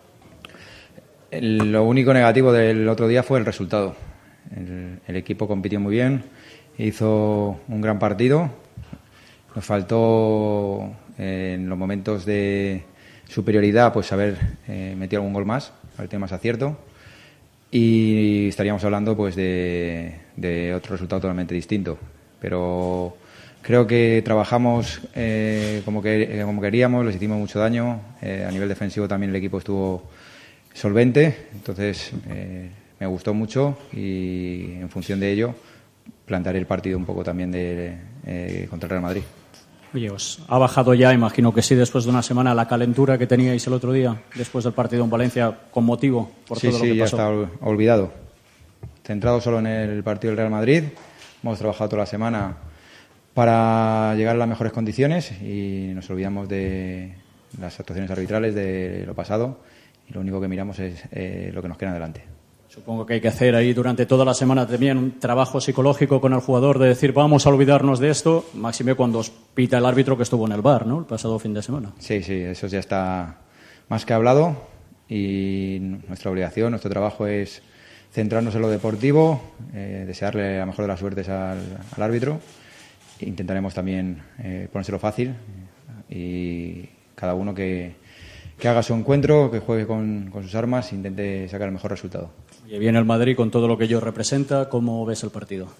Lo único negativo del otro día fue el resultado. El equipo compitió muy bien, hizo un gran partido. Nos faltó en los momentos de superioridad pues haber metido algún gol más, haber tenido más acierto, y estaríamos hablando pues de otro resultado totalmente distinto. Pero creo que trabajamos como queríamos, les hicimos mucho daño. A nivel defensivo también el equipo estuvo solvente, entonces me gustó mucho y en función de ello plantearé el partido un poco también contra el Real Madrid. Oye, ¿os ha bajado ya, imagino que sí, después de una semana, la calentura que teníais el otro día, después del partido en Valencia, con motivo por todo lo que pasó? Sí, ya está olvidado. Centrado solo en el partido del Real Madrid. Hemos trabajado toda la semana para llegar a las mejores condiciones y nos olvidamos de las actuaciones arbitrales, de lo pasado, y lo único que miramos es lo que nos queda delante. Supongo que hay que hacer ahí durante toda la semana también un trabajo psicológico con el jugador de decir vamos a olvidarnos de esto, máxime cuando os pita el árbitro que estuvo en el VAR, ¿no?, el pasado fin de semana. Sí, eso ya está más que hablado y nuestra obligación, nuestro trabajo es centrarnos en lo deportivo, desearle la mejor de las suertes al árbitro. Intentaremos también ponérselo fácil y cada uno que haga su encuentro, que juegue con sus armas e intente sacar el mejor resultado. Y viene el Madrid con todo lo que ello representa. ¿Cómo ves el partido?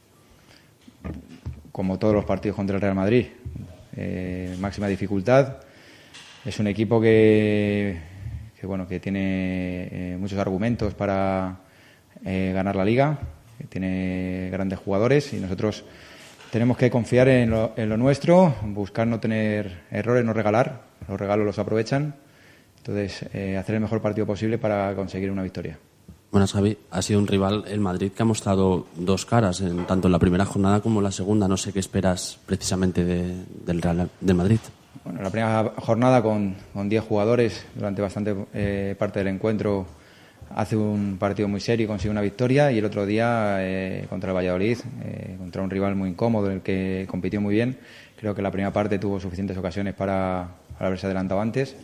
Como todos los partidos contra el Real Madrid, máxima dificultad. Es un equipo que tiene muchos argumentos para ganar la Liga, que tiene grandes jugadores y nosotros tenemos que confiar en lo nuestro, buscar no tener errores, no regalar. Los regalos los aprovechan. Entonces, hacer el mejor partido posible para conseguir una victoria. Buenas, Javi. Ha sido un rival, el Madrid, que ha mostrado dos caras, tanto en la primera jornada como en la segunda. No sé qué esperas precisamente del Madrid. Bueno, la primera jornada con 10 jugadores durante bastante parte del encuentro hace un partido muy serio y consigue una victoria, y el otro día contra el Valladolid, contra un rival muy incómodo en el que compitió muy bien. Creo que la primera parte tuvo suficientes ocasiones para haberse adelantado antes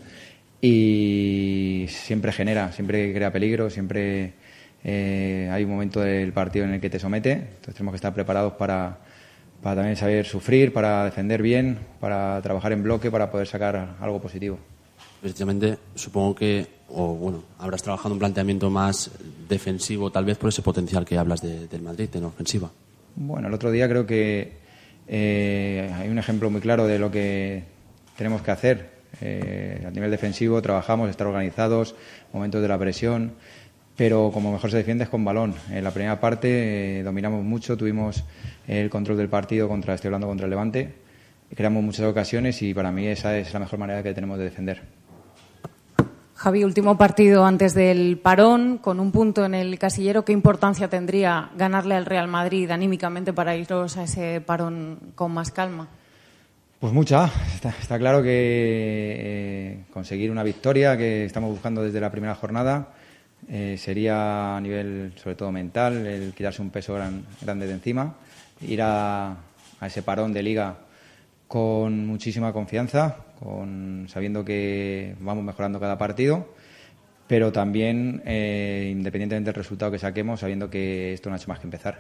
y siempre crea peligro, siempre hay un momento del partido en el que te somete. Entonces tenemos que estar preparados para también saber sufrir, para defender bien, para trabajar en bloque, para poder sacar algo positivo. Precisamente, supongo que habrás trabajado un planteamiento más defensivo, tal vez por ese potencial que hablas del Madrid en ofensiva. Bueno, el otro día creo que hay un ejemplo muy claro de lo que tenemos que hacer. A nivel defensivo trabajamos, estar organizados, momentos de la presión, pero como mejor se defiende es con balón. En la primera parte dominamos mucho, tuvimos el control del partido estoy hablando contra el Levante, creamos muchas ocasiones y para mí esa es la mejor manera que tenemos de defender. Javi, último partido antes del parón, con un punto en el casillero. ¿Qué importancia tendría ganarle al Real Madrid anímicamente para iros a ese parón con más calma? Pues mucha. Está claro que conseguir una victoria que estamos buscando desde la primera jornada sería a nivel, sobre todo mental, el quitarse un peso grande de encima, ir a ese parón de Liga con muchísima confianza, sabiendo que vamos mejorando cada partido, pero también, independientemente del resultado que saquemos, sabiendo que esto no ha hecho más que empezar.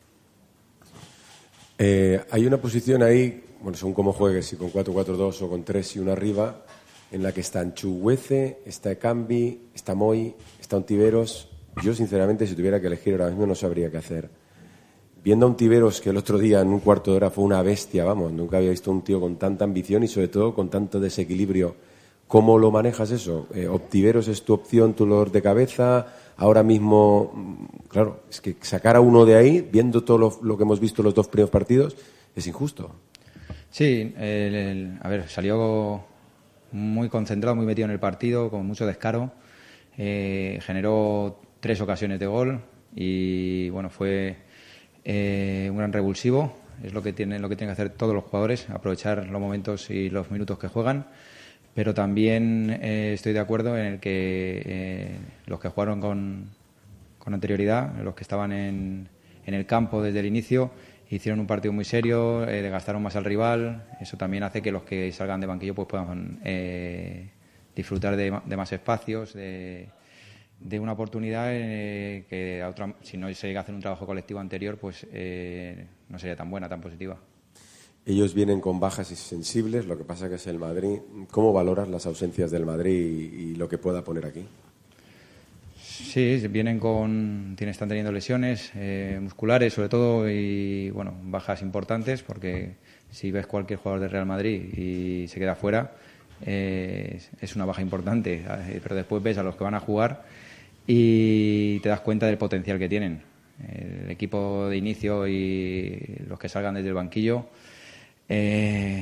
Hay una posición ahí, según cómo juegues, si con 4-4-2 o con 3 y 1 arriba, en la que están Chuguece, está Ekambi, está Moy, está Ontiveros. Yo, sinceramente, si tuviera que elegir ahora mismo, no sabría qué hacer. Viendo a Ontiveros, que el otro día en un cuarto de hora fue una bestia, nunca había visto un tío con tanta ambición y sobre todo con tanto desequilibrio. ¿Cómo lo manejas eso? ¿Ontiveros es tu opción, tu dolor de cabeza? Ahora mismo, claro, es que sacar a uno de ahí, viendo todo lo que hemos visto los dos primeros partidos, es injusto. Sí, salió muy concentrado, muy metido en el partido, con mucho descaro. Generó 3 ocasiones de gol y fue un gran revulsivo. Es lo que tienen que hacer todos los jugadores, aprovechar los momentos y los minutos que juegan. Pero también estoy de acuerdo en el que los que jugaron con anterioridad, los que estaban en el campo desde el inicio, hicieron un partido muy serio, desgastaron más al rival. Eso también hace que los que salgan de banquillo puedan disfrutar de más espacios, de una oportunidad que si no se llega a hacer un trabajo colectivo anterior, pues no sería tan buena, tan positiva. Ellos vienen con bajas y sensibles, lo que pasa que es el Madrid. ¿Cómo valoras las ausencias del Madrid y lo que pueda poner aquí? Sí, están teniendo lesiones musculares sobre todo y bajas importantes, porque si ves cualquier jugador del Real Madrid y se queda fuera, es una baja importante, pero después ves a los que van a jugar y te das cuenta del potencial que tienen. El equipo de inicio y los que salgan desde el banquillo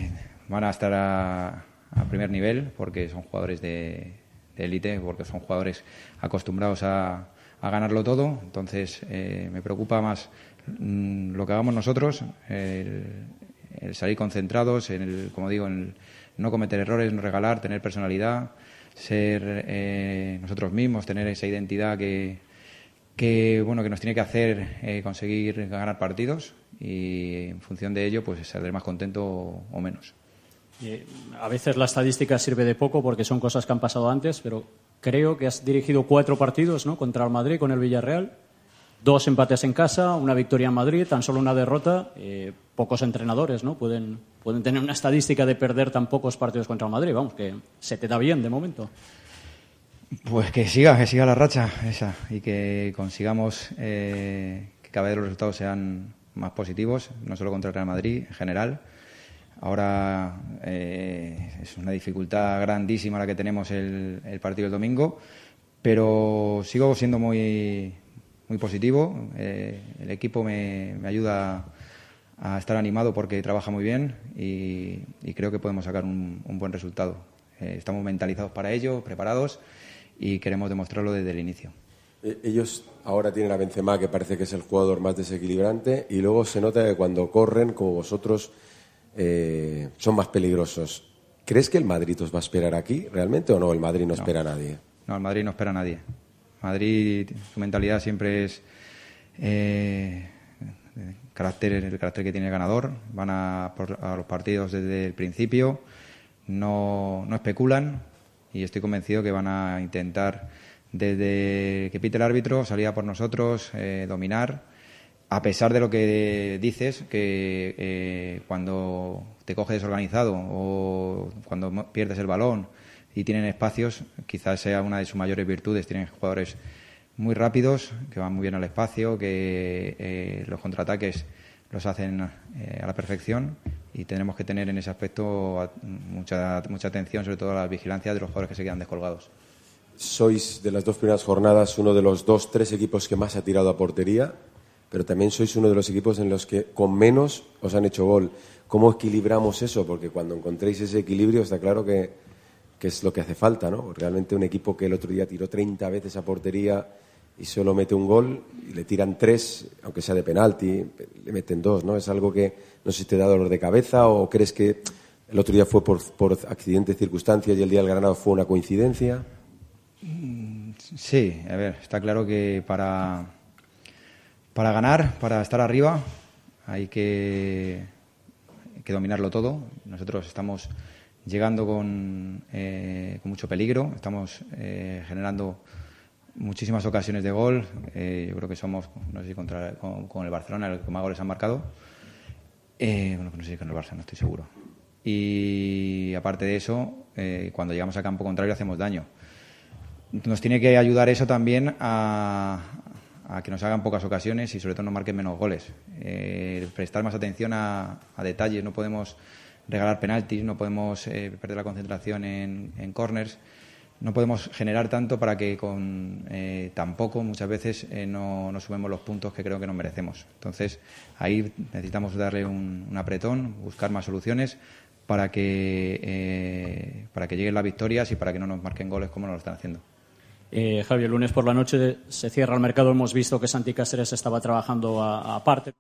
van a estar a primer nivel porque son jugadores de élite, porque son jugadores acostumbrados a ganarlo todo. Entonces me preocupa más lo que hagamos nosotros, el salir concentrados, como digo, en no cometer errores, no regalar, tener personalidad, ser nosotros mismos, tener esa identidad que nos tiene que hacer conseguir ganar partidos, y en función de ello pues saldré más contento o menos. A veces la estadística sirve de poco porque son cosas que han pasado antes, pero creo que has dirigido 4 partidos, ¿no?, contra el Madrid, con el Villarreal, 2 empates en casa, una victoria en Madrid, tan solo una derrota. Pocos entrenadores, ¿no?, pueden tener una estadística de perder tan pocos partidos contra el Madrid. Vamos, que se te da bien de momento. Pues que siga la racha esa, y que consigamos que cada vez los resultados sean más positivos, no solo contra el Real Madrid, en general. Ahora es una dificultad grandísima la que tenemos el partido del domingo, pero sigo siendo muy positivo. El equipo me ayuda a estar animado porque trabaja muy bien, y creo que podemos sacar un buen resultado. Estamos mentalizados para ello, preparados, y queremos demostrarlo desde el inicio. Ellos ahora tienen a Benzema, que parece que es el jugador más desequilibrante, y luego se nota que cuando corren, como vosotros, son más peligrosos. ¿Crees que el Madrid os va a esperar aquí realmente, o no? El Madrid no espera a nadie. No, el Madrid no espera a nadie. Madrid, su mentalidad siempre es el carácter que tiene el ganador. Van a los partidos desde el principio, no especulan, y estoy convencido que van a intentar, desde que pite el árbitro, salir a por nosotros, dominar, a pesar de lo que dices, que cuando te coge desorganizado o cuando pierdes el balón y tienen espacios, quizás sea una de sus mayores virtudes. Tienen jugadores muy rápidos, que van muy bien al espacio, que los contraataques los hacen a la perfección, y tenemos que tener en ese aspecto mucha atención, sobre todo a la vigilancia de los jugadores que se quedan descolgados. Sois, de las 2 primeras jornadas, uno de los 2-3 equipos que más ha tirado a portería, pero también sois uno de los equipos en los que con menos os han hecho gol. ¿Cómo equilibramos eso? Porque cuando encontréis ese equilibrio está claro que es lo que hace falta, ¿no? Realmente un equipo que el otro día tiró 30 veces a portería y solo mete un gol, y le tiran 3, aunque sea de penalti, le meten 2, ¿no? Es algo que no sé si te da dolor de cabeza, o crees que el otro día fue por accidentes, circunstancias, y el día del Granada fue una coincidencia. Sí, a ver, está claro que para ganar, para estar arriba, hay que dominarlo todo. Nosotros estamos llegando con mucho peligro, estamos generando muchísimas ocasiones de gol. Yo creo que somos, no sé si con el Barcelona, el que más goles han marcado. No sé si con el Barça, no estoy seguro. Y aparte de eso, cuando llegamos al campo contrario hacemos daño. Nos tiene que ayudar eso también a que nos hagan pocas ocasiones y sobre todo nos marquen menos goles. Prestar más atención a detalles. No podemos regalar penaltis, no podemos perder la concentración en corners. No podemos generar tanto para que con tan poco muchas veces no sumemos los puntos que creo que nos merecemos. Entonces ahí necesitamos darle un apretón, buscar más soluciones para que lleguen las victorias y para que no nos marquen goles como nos lo están haciendo. Javi, el lunes por la noche se cierra el mercado. Hemos visto que Santi Cáceres estaba trabajando aparte.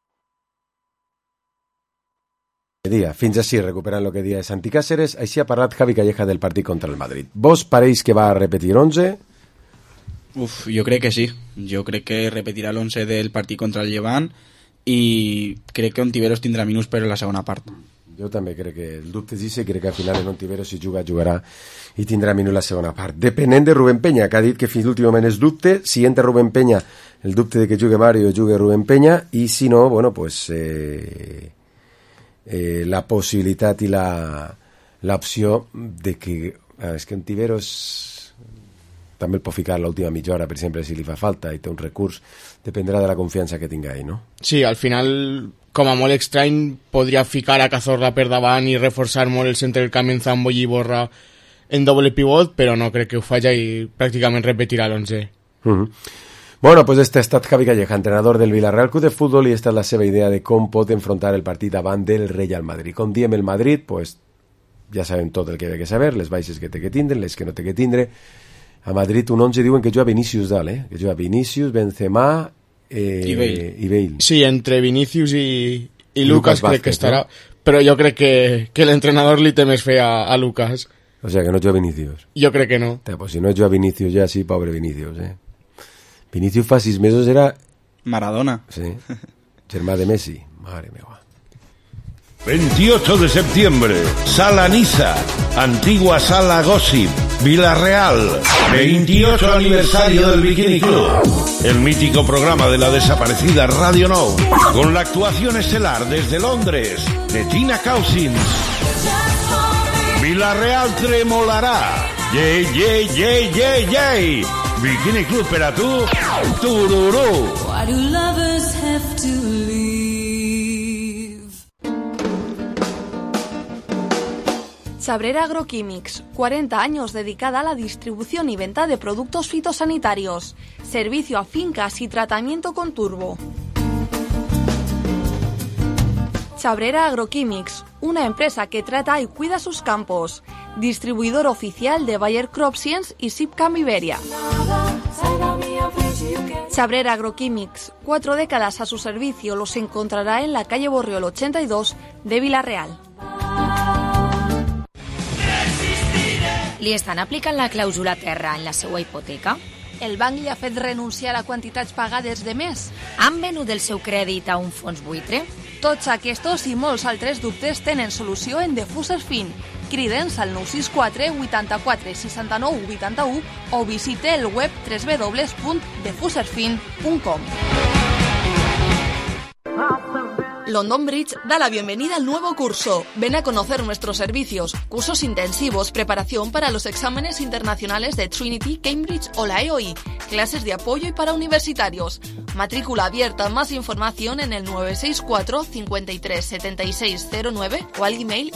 Fins així recuperant el que dia de Santi Cáceres. Així ha parlat Javi Calleja del partit contra el Madrid. Vos pareix que va a repetir 11? Jo crec que sí. Jo crec que repetirà l'11 del partit contra el Llevant, i crec que Ontiveros tindrà minuts per a la segona part. Jo també crec que el dubte és ese, crec que al final en Ontiveros si jugarà i tindrà minut la segona part. Depenent de Rubén Peña, que ha dit que fins l'últim moment és dubte. Si entra Rubén Peña, el dubte de que jugui Mario, jugui Rubén Peña, i si no, bueno, pues la possibilitat i l'opció de que és que Ontiveros també el pot ficar l'última mitja hora, per exemple, si li fa falta i té un recurs, dependrà de la confiança que tinga ell, no? Sí, al final, com a molt estrany, podria ficar a Cazorla per davant i reforçar molt el centre del camp en Zambo i Iborra en doble pivot, però no crec que ho faci i pràcticament repetirà l'11. Bueno, pues este ha estat Javi Calleja, entrenador del Villarreal Club de Fútbol, i esta és la seva idea de com pot enfrontar el partit davant del Real Madrid. Com diem el Madrid, pues ja sabem tot el que hay que saber, les baixes que té que tindre, les que no té que tindre. A Madrid un 11 diuen que juga Vinícius dalt, que juga Vinícius, Benzema i Bale. Sí, entre Vinícius i Lucas crec que estarà, no? Però jo crec que l'entrenador li té més fe a Lucas. O sea, que no juga Vinícius. Jo crec que no. Pues si no juga Vinícius ja, sí, pobre Vinícius, Vinícius fa 6 mesos era... Maradona. Sí, germà de Messi. Madre meva. 28 de septiembre, Sala Niza, antigua Sala Gossip, Villarreal, 28 aniversario del Bikini Club, el mítico programa de la desaparecida Radio Now, con la actuación estelar desde Londres de Tina Cousins. Villarreal tremolará, yey, yey, yey, yey, yey, Bikini Club per a tu, tururú. Why do lovers have to leave? Chabrera Agroquímics, 40 años dedicada a la distribución y venta de productos fitosanitarios, servicio a fincas y tratamiento con turbo. Chabrera Agroquímics, una empresa que trata y cuida sus campos, distribuidor oficial de Bayer Crop Science y Sipcam Iberia. Chabrera Agroquímics, 4 décadas a su servicio, los encontrará en la calle Borriol 82 de Villarreal. Li estan aplicant la clàusula terra en la seva hipoteca? El banc li ha fet renunciar a quantitats pagades de més? Han venut el seu crèdit a un fons buitre? Tots aquests i molts altres dubtes tenen solució en Defuser Fin. Crida'ns al 964 84 69 81 o visite el web www.defuserfin.com. London Bridge da la bienvenida al nuevo curso. Ven a conocer nuestros servicios, cursos intensivos, preparación para los exámenes internacionales de Trinity, Cambridge o la EOI, clases de apoyo y para universitarios. Matrícula abierta. Más información en el 964 53 76 09 o al email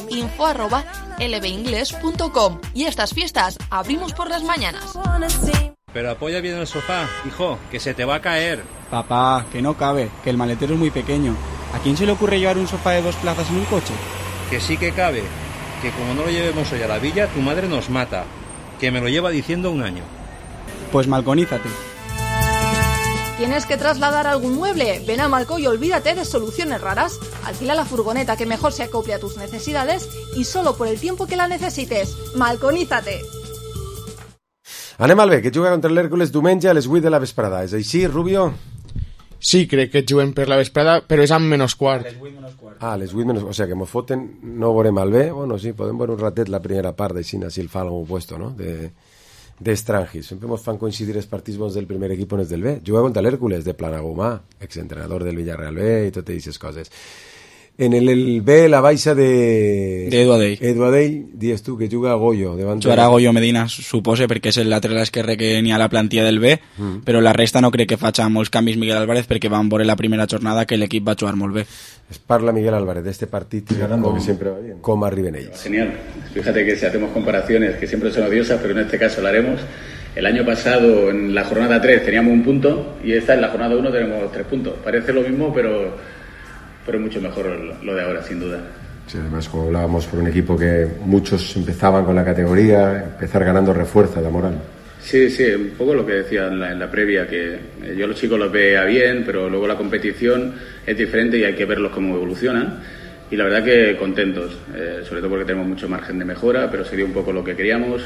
info@lbingles.com. Y estas fiestas abrimos por las mañanas. Pero apoya bien el sofá, hijo, que se te va a caer. Papá, que no cabe, que el maletero es muy pequeño. ¿A quién se le ocurre llevar un sofá de 2 plazas en un coche? Que sí que cabe, que como no lo llevemos hoy a la villa, tu madre nos mata. Que me lo lleva diciendo un año. Pues malconízate. ¿Tienes que trasladar algún mueble? Ven a Malco y olvídate de soluciones raras. Alquila la furgoneta que mejor se acople a tus necesidades y solo por el tiempo que la necesites. Malconízate. Anem al bé, que juga contra l'Hèrcules diumenge a les 8 de la vesprada. És així, Rubio? Sí, crec que juguem per la vesprada, però és amb -4. A les 8 menos... O sea, que mos foten, no veurem al bé. Bueno, sí, podem veure un ratet la primera part, així el fa algun puesto, no?, d'estrangis. Sempre mos fan coincidir els partits bons del primer equip on és del B. Juga contra l'Hèrcules, de Planagumà, exentrenador del Villarreal B i totes aquestes coses. En el B, la baixa de Edu Adell. Edu Adell, dius tu, que juga a Goyo. Jugarà Goyo Medina, supose, perquè és el lateral esquerre que n'hi ha a la plantilla del B, però la resta no crec que faci molts canvis Miguel Álvarez, perquè van veure la primera jornada que l'equip va jugar molt bé. Es parla Miguel Álvarez de este partit, ganando, que siempre va bien. ¿Cómo arriben ellos? Genial. Fíjate que si hacemos comparaciones, que siempre son odiosas, pero en este caso lo haremos. El año pasado, en la jornada 3, teníamos 1 punto, y esta, en la jornada 1, tenemos 3 puntos. Parece lo mismo, pero mucho mejor lo de ahora, sin duda. Sí, además, como hablábamos, por un equipo que muchos empezaban con la categoría, empezar ganando refuerza la moral. Sí, un poco lo que decía en la previa, que yo a los chicos los veía bien, pero luego la competición es diferente y hay que verlos cómo evolucionan. Y la verdad que contentos, sobre todo porque tenemos mucho margen de mejora, pero sería un poco lo que queríamos.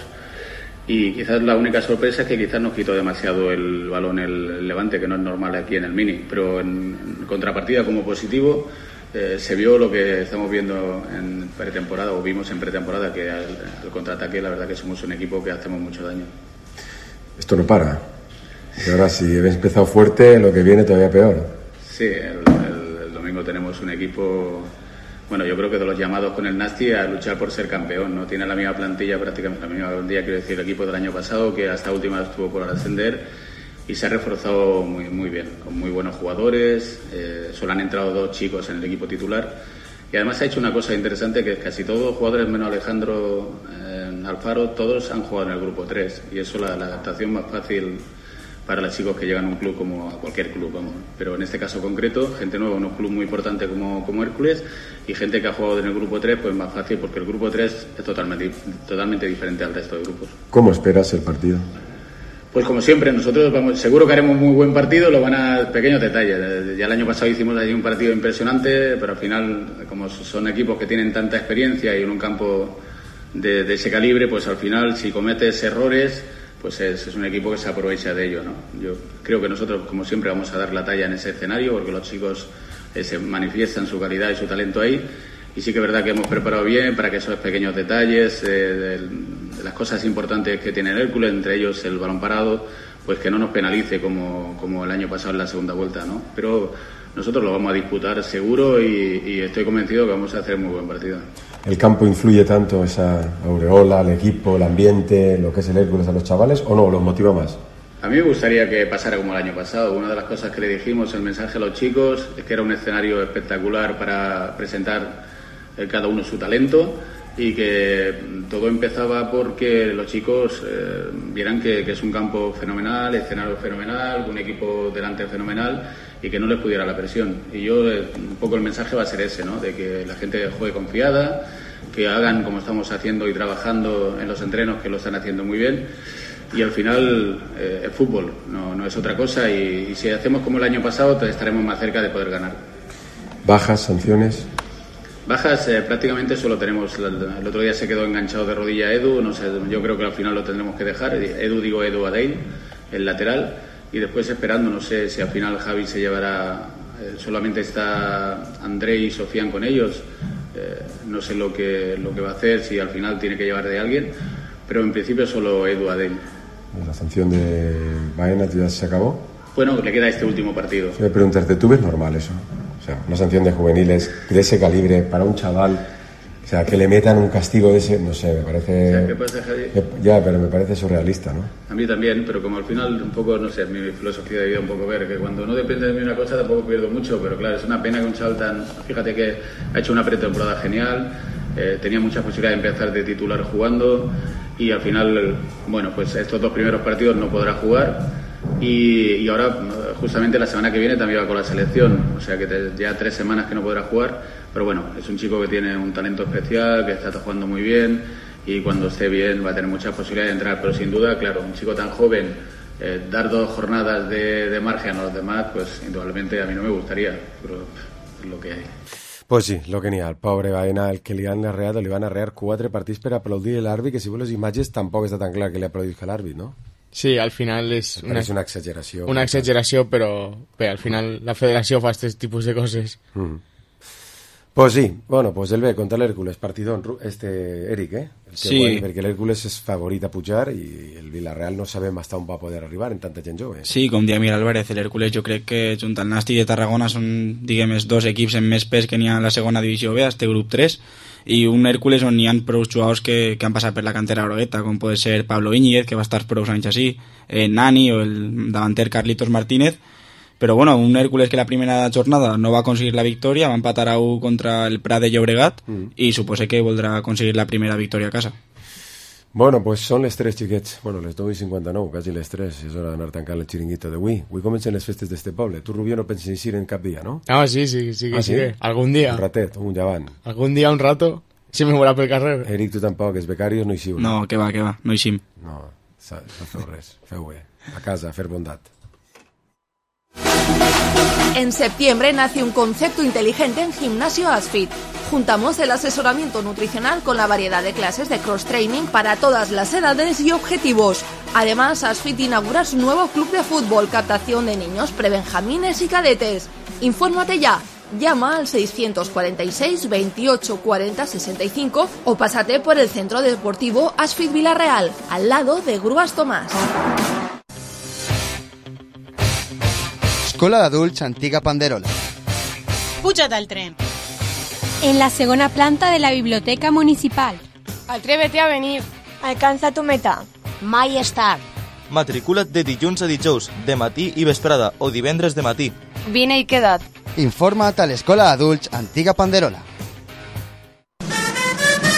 Y quizás la única sorpresa es que quizás nos quitó demasiado el balón el Levante, que no es normal aquí en el Mini, pero en contrapartida como positivo se vio lo que estamos viendo en pretemporada, o vimos en pretemporada, que al contraataque la verdad que somos un equipo que hacemos mucho daño. Esto no para, y ahora si habéis empezado fuerte, lo que viene todavía peor. Sí, el domingo tenemos un equipo... Bueno, yo creo que de los llamados con el Nasti a luchar por ser campeón, ¿no? Tiene la misma plantilla, prácticamente la misma plantilla, quiero decir, el equipo del año pasado, que hasta última estuvo por ascender y se ha reforzado muy, muy bien, con muy buenos jugadores. Solo han entrado 2 chicos en el equipo titular y además ha hecho una cosa interesante, que casi todos los jugadores, menos Alejandro Alfaro, todos han jugado en el grupo 3 y eso la adaptación más fácil para los chicos que llegan a un club como a cualquier club, vamos. Pero en este caso concreto, gente nueva en un club muy importante como Hércules, y gente que ha jugado en el grupo 3, pues más fácil, porque el grupo 3 es totalmente diferente al resto de grupos. ¿Cómo esperas el partido? Pues como siempre, nosotros seguro que haremos muy buen partido, lo van a pequeños detalles. Ya el año pasado hicimos allí un partido impresionante, pero al final, como son equipos que tienen tanta experiencia y en un campo de ese calibre, pues al final, si cometes errores, pues es un equipo que se aprovecha de ello, ¿no? Yo creo que nosotros, como siempre, vamos a dar la talla en ese escenario, porque los chicos se manifiestan su calidad y su talento ahí, y sí que es verdad que hemos preparado bien para que esos pequeños detalles de las cosas importantes que tiene el Hércules, entre ellos el balón parado, pues que no nos penalice como el año pasado en la segunda vuelta, ¿no? Pero nosotros lo vamos a disputar seguro y estoy convencido que vamos a hacer muy buen partido. ¿El campo influye tanto, esa aureola, el equipo, el ambiente, lo que es el Hércules a los chavales, o no, los motiva más? A mí me gustaría que pasara como el año pasado. Una de las cosas que le dijimos, el mensaje a los chicos, es que era un escenario espectacular para presentar cada uno su talento, y que todo empezaba porque los chicos vieran que es un campo fenomenal, escenario fenomenal, un equipo delante fenomenal, y que no les pudiera la presión. Y yo, un poco el mensaje va a ser ese, ¿no? De que la gente juegue confiada, que hagan como estamos haciendo y trabajando en los entrenos, que lo están haciendo muy bien, y al final es fútbol, no es otra cosa, y si hacemos como el año pasado, estaremos más cerca de poder ganar. ¿Bajas, sanciones? Bajas prácticamente solo tenemos. El otro día se quedó enganchado de rodilla Edu, no sé, yo creo que al final lo tendremos que dejar. Edu Adein, el lateral, y después esperando, no sé si al final Javi se llevará, solamente está André y Sofian con ellos, no sé lo que va a hacer, si al final tiene que llevar de alguien, pero en principio solo Edu Adein. ¿La sanción de Baena ya se acabó? Bueno, le queda este último partido. Quiero preguntarte, ¿tú ves normal eso? O sea, una sanción de juveniles de ese calibre para un chaval, o sea, que le metan un castigo de ese, no sé, me parece... O sea, ¿qué pasa, Javi? Ya, pero me parece surrealista, ¿no? A mí también, pero como al final un poco, no sé, mi filosofía de vida un poco ver, que cuando no depende de mí una cosa tampoco pierdo mucho, pero claro, es una pena que un chaval tan... Fíjate que ha hecho una pretemporada genial, tenía muchas posibilidades de empezar de titular jugando, y al final, bueno, pues estos 2 primeros partidos no podrá jugar. Y ahora, justamente la semana que viene también va con la selección, o sea que ya 3 semanas que no podrá jugar, pero bueno, es un chico que tiene un talento especial, que está jugando muy bien, y cuando esté bien va a tener muchas posibilidades de entrar, pero sin duda, claro, un chico tan joven, dar 2 jornadas de margen a los demás, pues indudablemente a mí no me gustaría, pero es lo que hay. Pues sí, lo que n'hi ha. El pobre Baena, el que li van arrear 4 partits per aplaudir l'àrbit, que si veus les imatges tampoc està tan clar que li aplaudisca l'àrbit, no? Sí, al final és una exageració. Una exageració, però bé, al final la federació fa aquest tipus de coses. Pues sí, bueno, pues el B contra l'Hércules, partidón, Eric, Sí. Guai, perquè l'Hércules és favorit a pujar i el Villarreal no sabem hasta on va poder arribar en tanta gent jove. Sí, com deia Mira Álvarez, l'Hércules jo crec que junt al Nàstic de Tarragona són, diguem, els 2 equips amb més pes que n'hi ha en la segona divisió B, este grup 3, i un Hércules on hi ha prou jugadors que han passat per la cantera grogueta, com pot ser Pablo Íñiguez, que va estar prou anys així, Nani o el davanter Carlitos Martínez, però bueno, un Hércules que la primera jornada no va aconseguir la victòria, va empatar a 1 contra el Prat de Llobregat i suposa que voldrà aconseguir la primera victòria a casa. Bueno, pues són les 3, xiquets. Bueno, les 9:59, quasi les 3. És hora d'anar tancant el xiringuito d'avui. Avui comencen les festes d'este poble. Tu, Rubio, no penses ir en cap dia, no? Ah, sí, algun dia. Un ratet, un llevant. Algun dia, un rato, si me vola pel carrer. Eric, tu tampoc, els becarios no hi xiu. No, que va, no hi xim. No feu res, feu bé. A casa, a fer bondat. En septiembre nace un concepto inteligente en Gimnasio Asfit. Juntamos el asesoramiento nutricional con la variedad de clases de cross-training para todas las edades y objetivos. Además, Asfit inaugura su nuevo club de fútbol, captación de niños, prebenjamines y cadetes. Infórmate ya. Llama al 646 28 40 65 o pásate por el Centro Deportivo Asfit Villarreal, al lado de Grúas Tomàs. Escola d'Adults Antiga Panderola. Puja't al tren. En la segona planta de la Biblioteca Municipal. Atrévete a venir. Alcanza tu meta. Mai és tard. Matricula't de dilluns a dijous, de matí i vesprada, o divendres de matí. Vine y queda't. Informa't a l'Escola d'Adults Antiga Panderola.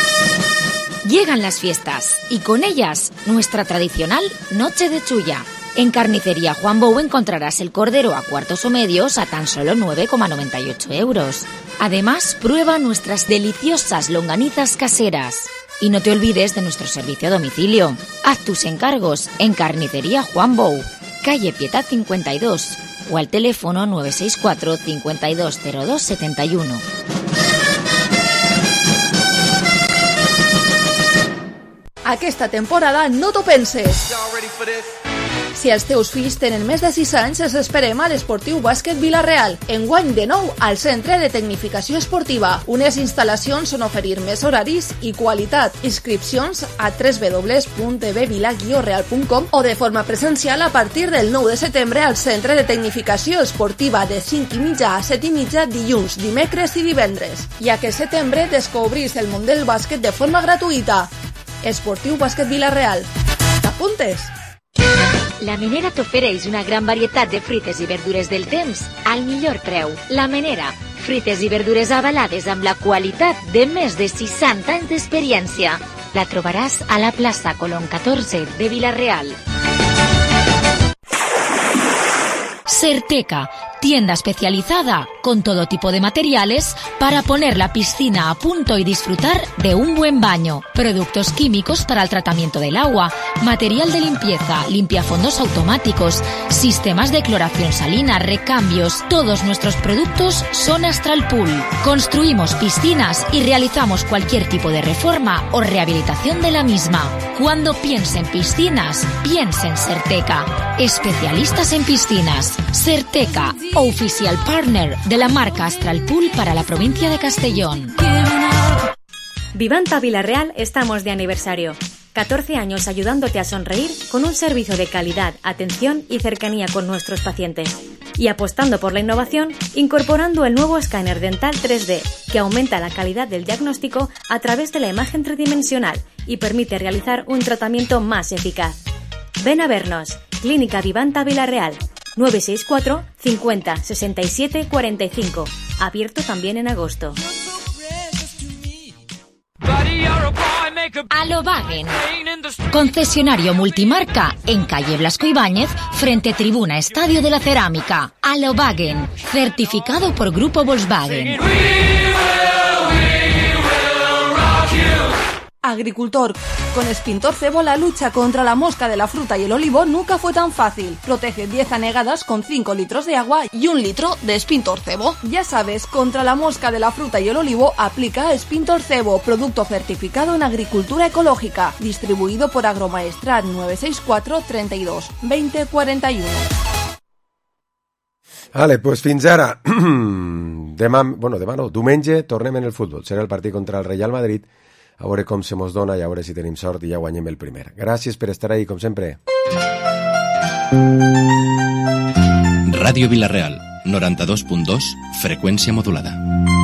Llegan las fiestas y con ellas nuestra tradicional Noche de Chulla. En Carnicería Juan Bou encontrarás el cordero a cuartos o medios a tan solo 9,98 euros. Además, prueba nuestras deliciosas longanizas caseras. Y no te olvides de nuestro servicio a domicilio. Haz tus encargos en Carnicería Juan Bou, calle Pietad 52, o al teléfono 964 5202 71. Aquesta temporada no t'ho penses. Si els teus fills tenen més de 6 anys, els esperem a l'Esportiu Bàsquet Vila-real. Enguany de nou al Centre de Tecnificació Esportiva. Unes instal·lacions on oferir més horaris i qualitat. Inscripcions a www.bvila-real.com o de forma presencial a partir del 9 de setembre al Centre de Tecnificació Esportiva de 5:30 a 7:30 dilluns, dimecres i divendres. I aquest setembre descobrís el món del bàsquet de forma gratuïta. Esportiu Bàsquet Vila-real. T'apuntes? La Menera t'ofereix una gran varietat de fruites i verdures del temps al millor preu. La Menera, fruites i verdures avalades amb la qualitat de més de 60 anys d'experiència. La trobaràs a la plaça Colón 14 de Vila-real. Certeca, tienda especializada con todo tipo de materiales para poner la piscina a punto y disfrutar de un buen baño. Productos químicos para el tratamiento del agua, material de limpieza, limpiafondos automáticos, sistemas de cloración salina, recambios. Todos nuestros productos son Astral Pool. Construimos piscinas y realizamos cualquier tipo de reforma o rehabilitación de la misma. Cuando piense en piscinas, piense en Certeca. Especialistas en piscinas. Certeca, oficial partner de la marca Astral Pool para la provincia de Castellón. Vivanta Vila-real estamos de aniversario. 14 años ayudándote a sonreír con un servicio de calidad, atención y cercanía con nuestros pacientes. Y apostando por la innovación, incorporando el nuevo escáner dental 3D, que aumenta la calidad del diagnóstico a través de la imagen tridimensional y permite realizar un tratamiento más eficaz. Ven a vernos. Clínica Vivanta Vila-real. 964 50 67 45. Abierto también en agosto. Alobagen, concesionario multimarca en calle Blasco Ibáñez, frente Tribuna Estadio de la Cerámica. Alobagen, certificado por Grupo Volkswagen. Agricultor, con Espintor Cebo la lucha contra la mosca de la fruta y el olivo nunca fue tan fácil. Protege 10 anegadas con 5 litros de agua y 1 litro de Espintor Cebo. Ya sabes, contra la mosca de la fruta y el olivo aplica Espintor Cebo, producto certificado en agricultura ecológica, distribuido por Agromaestrat 964 32 20 41. Vale, pues fins ara. Demà no, diumenge tornem en el futbol. Serà el partit contra el Real Madrid. A veure com se mos dona i a veure si tenim sort i ja guanyem el primer. Gràcies per estar ahí, com sempre. Ràdio Vila-real, 92.2, freqüència modulada.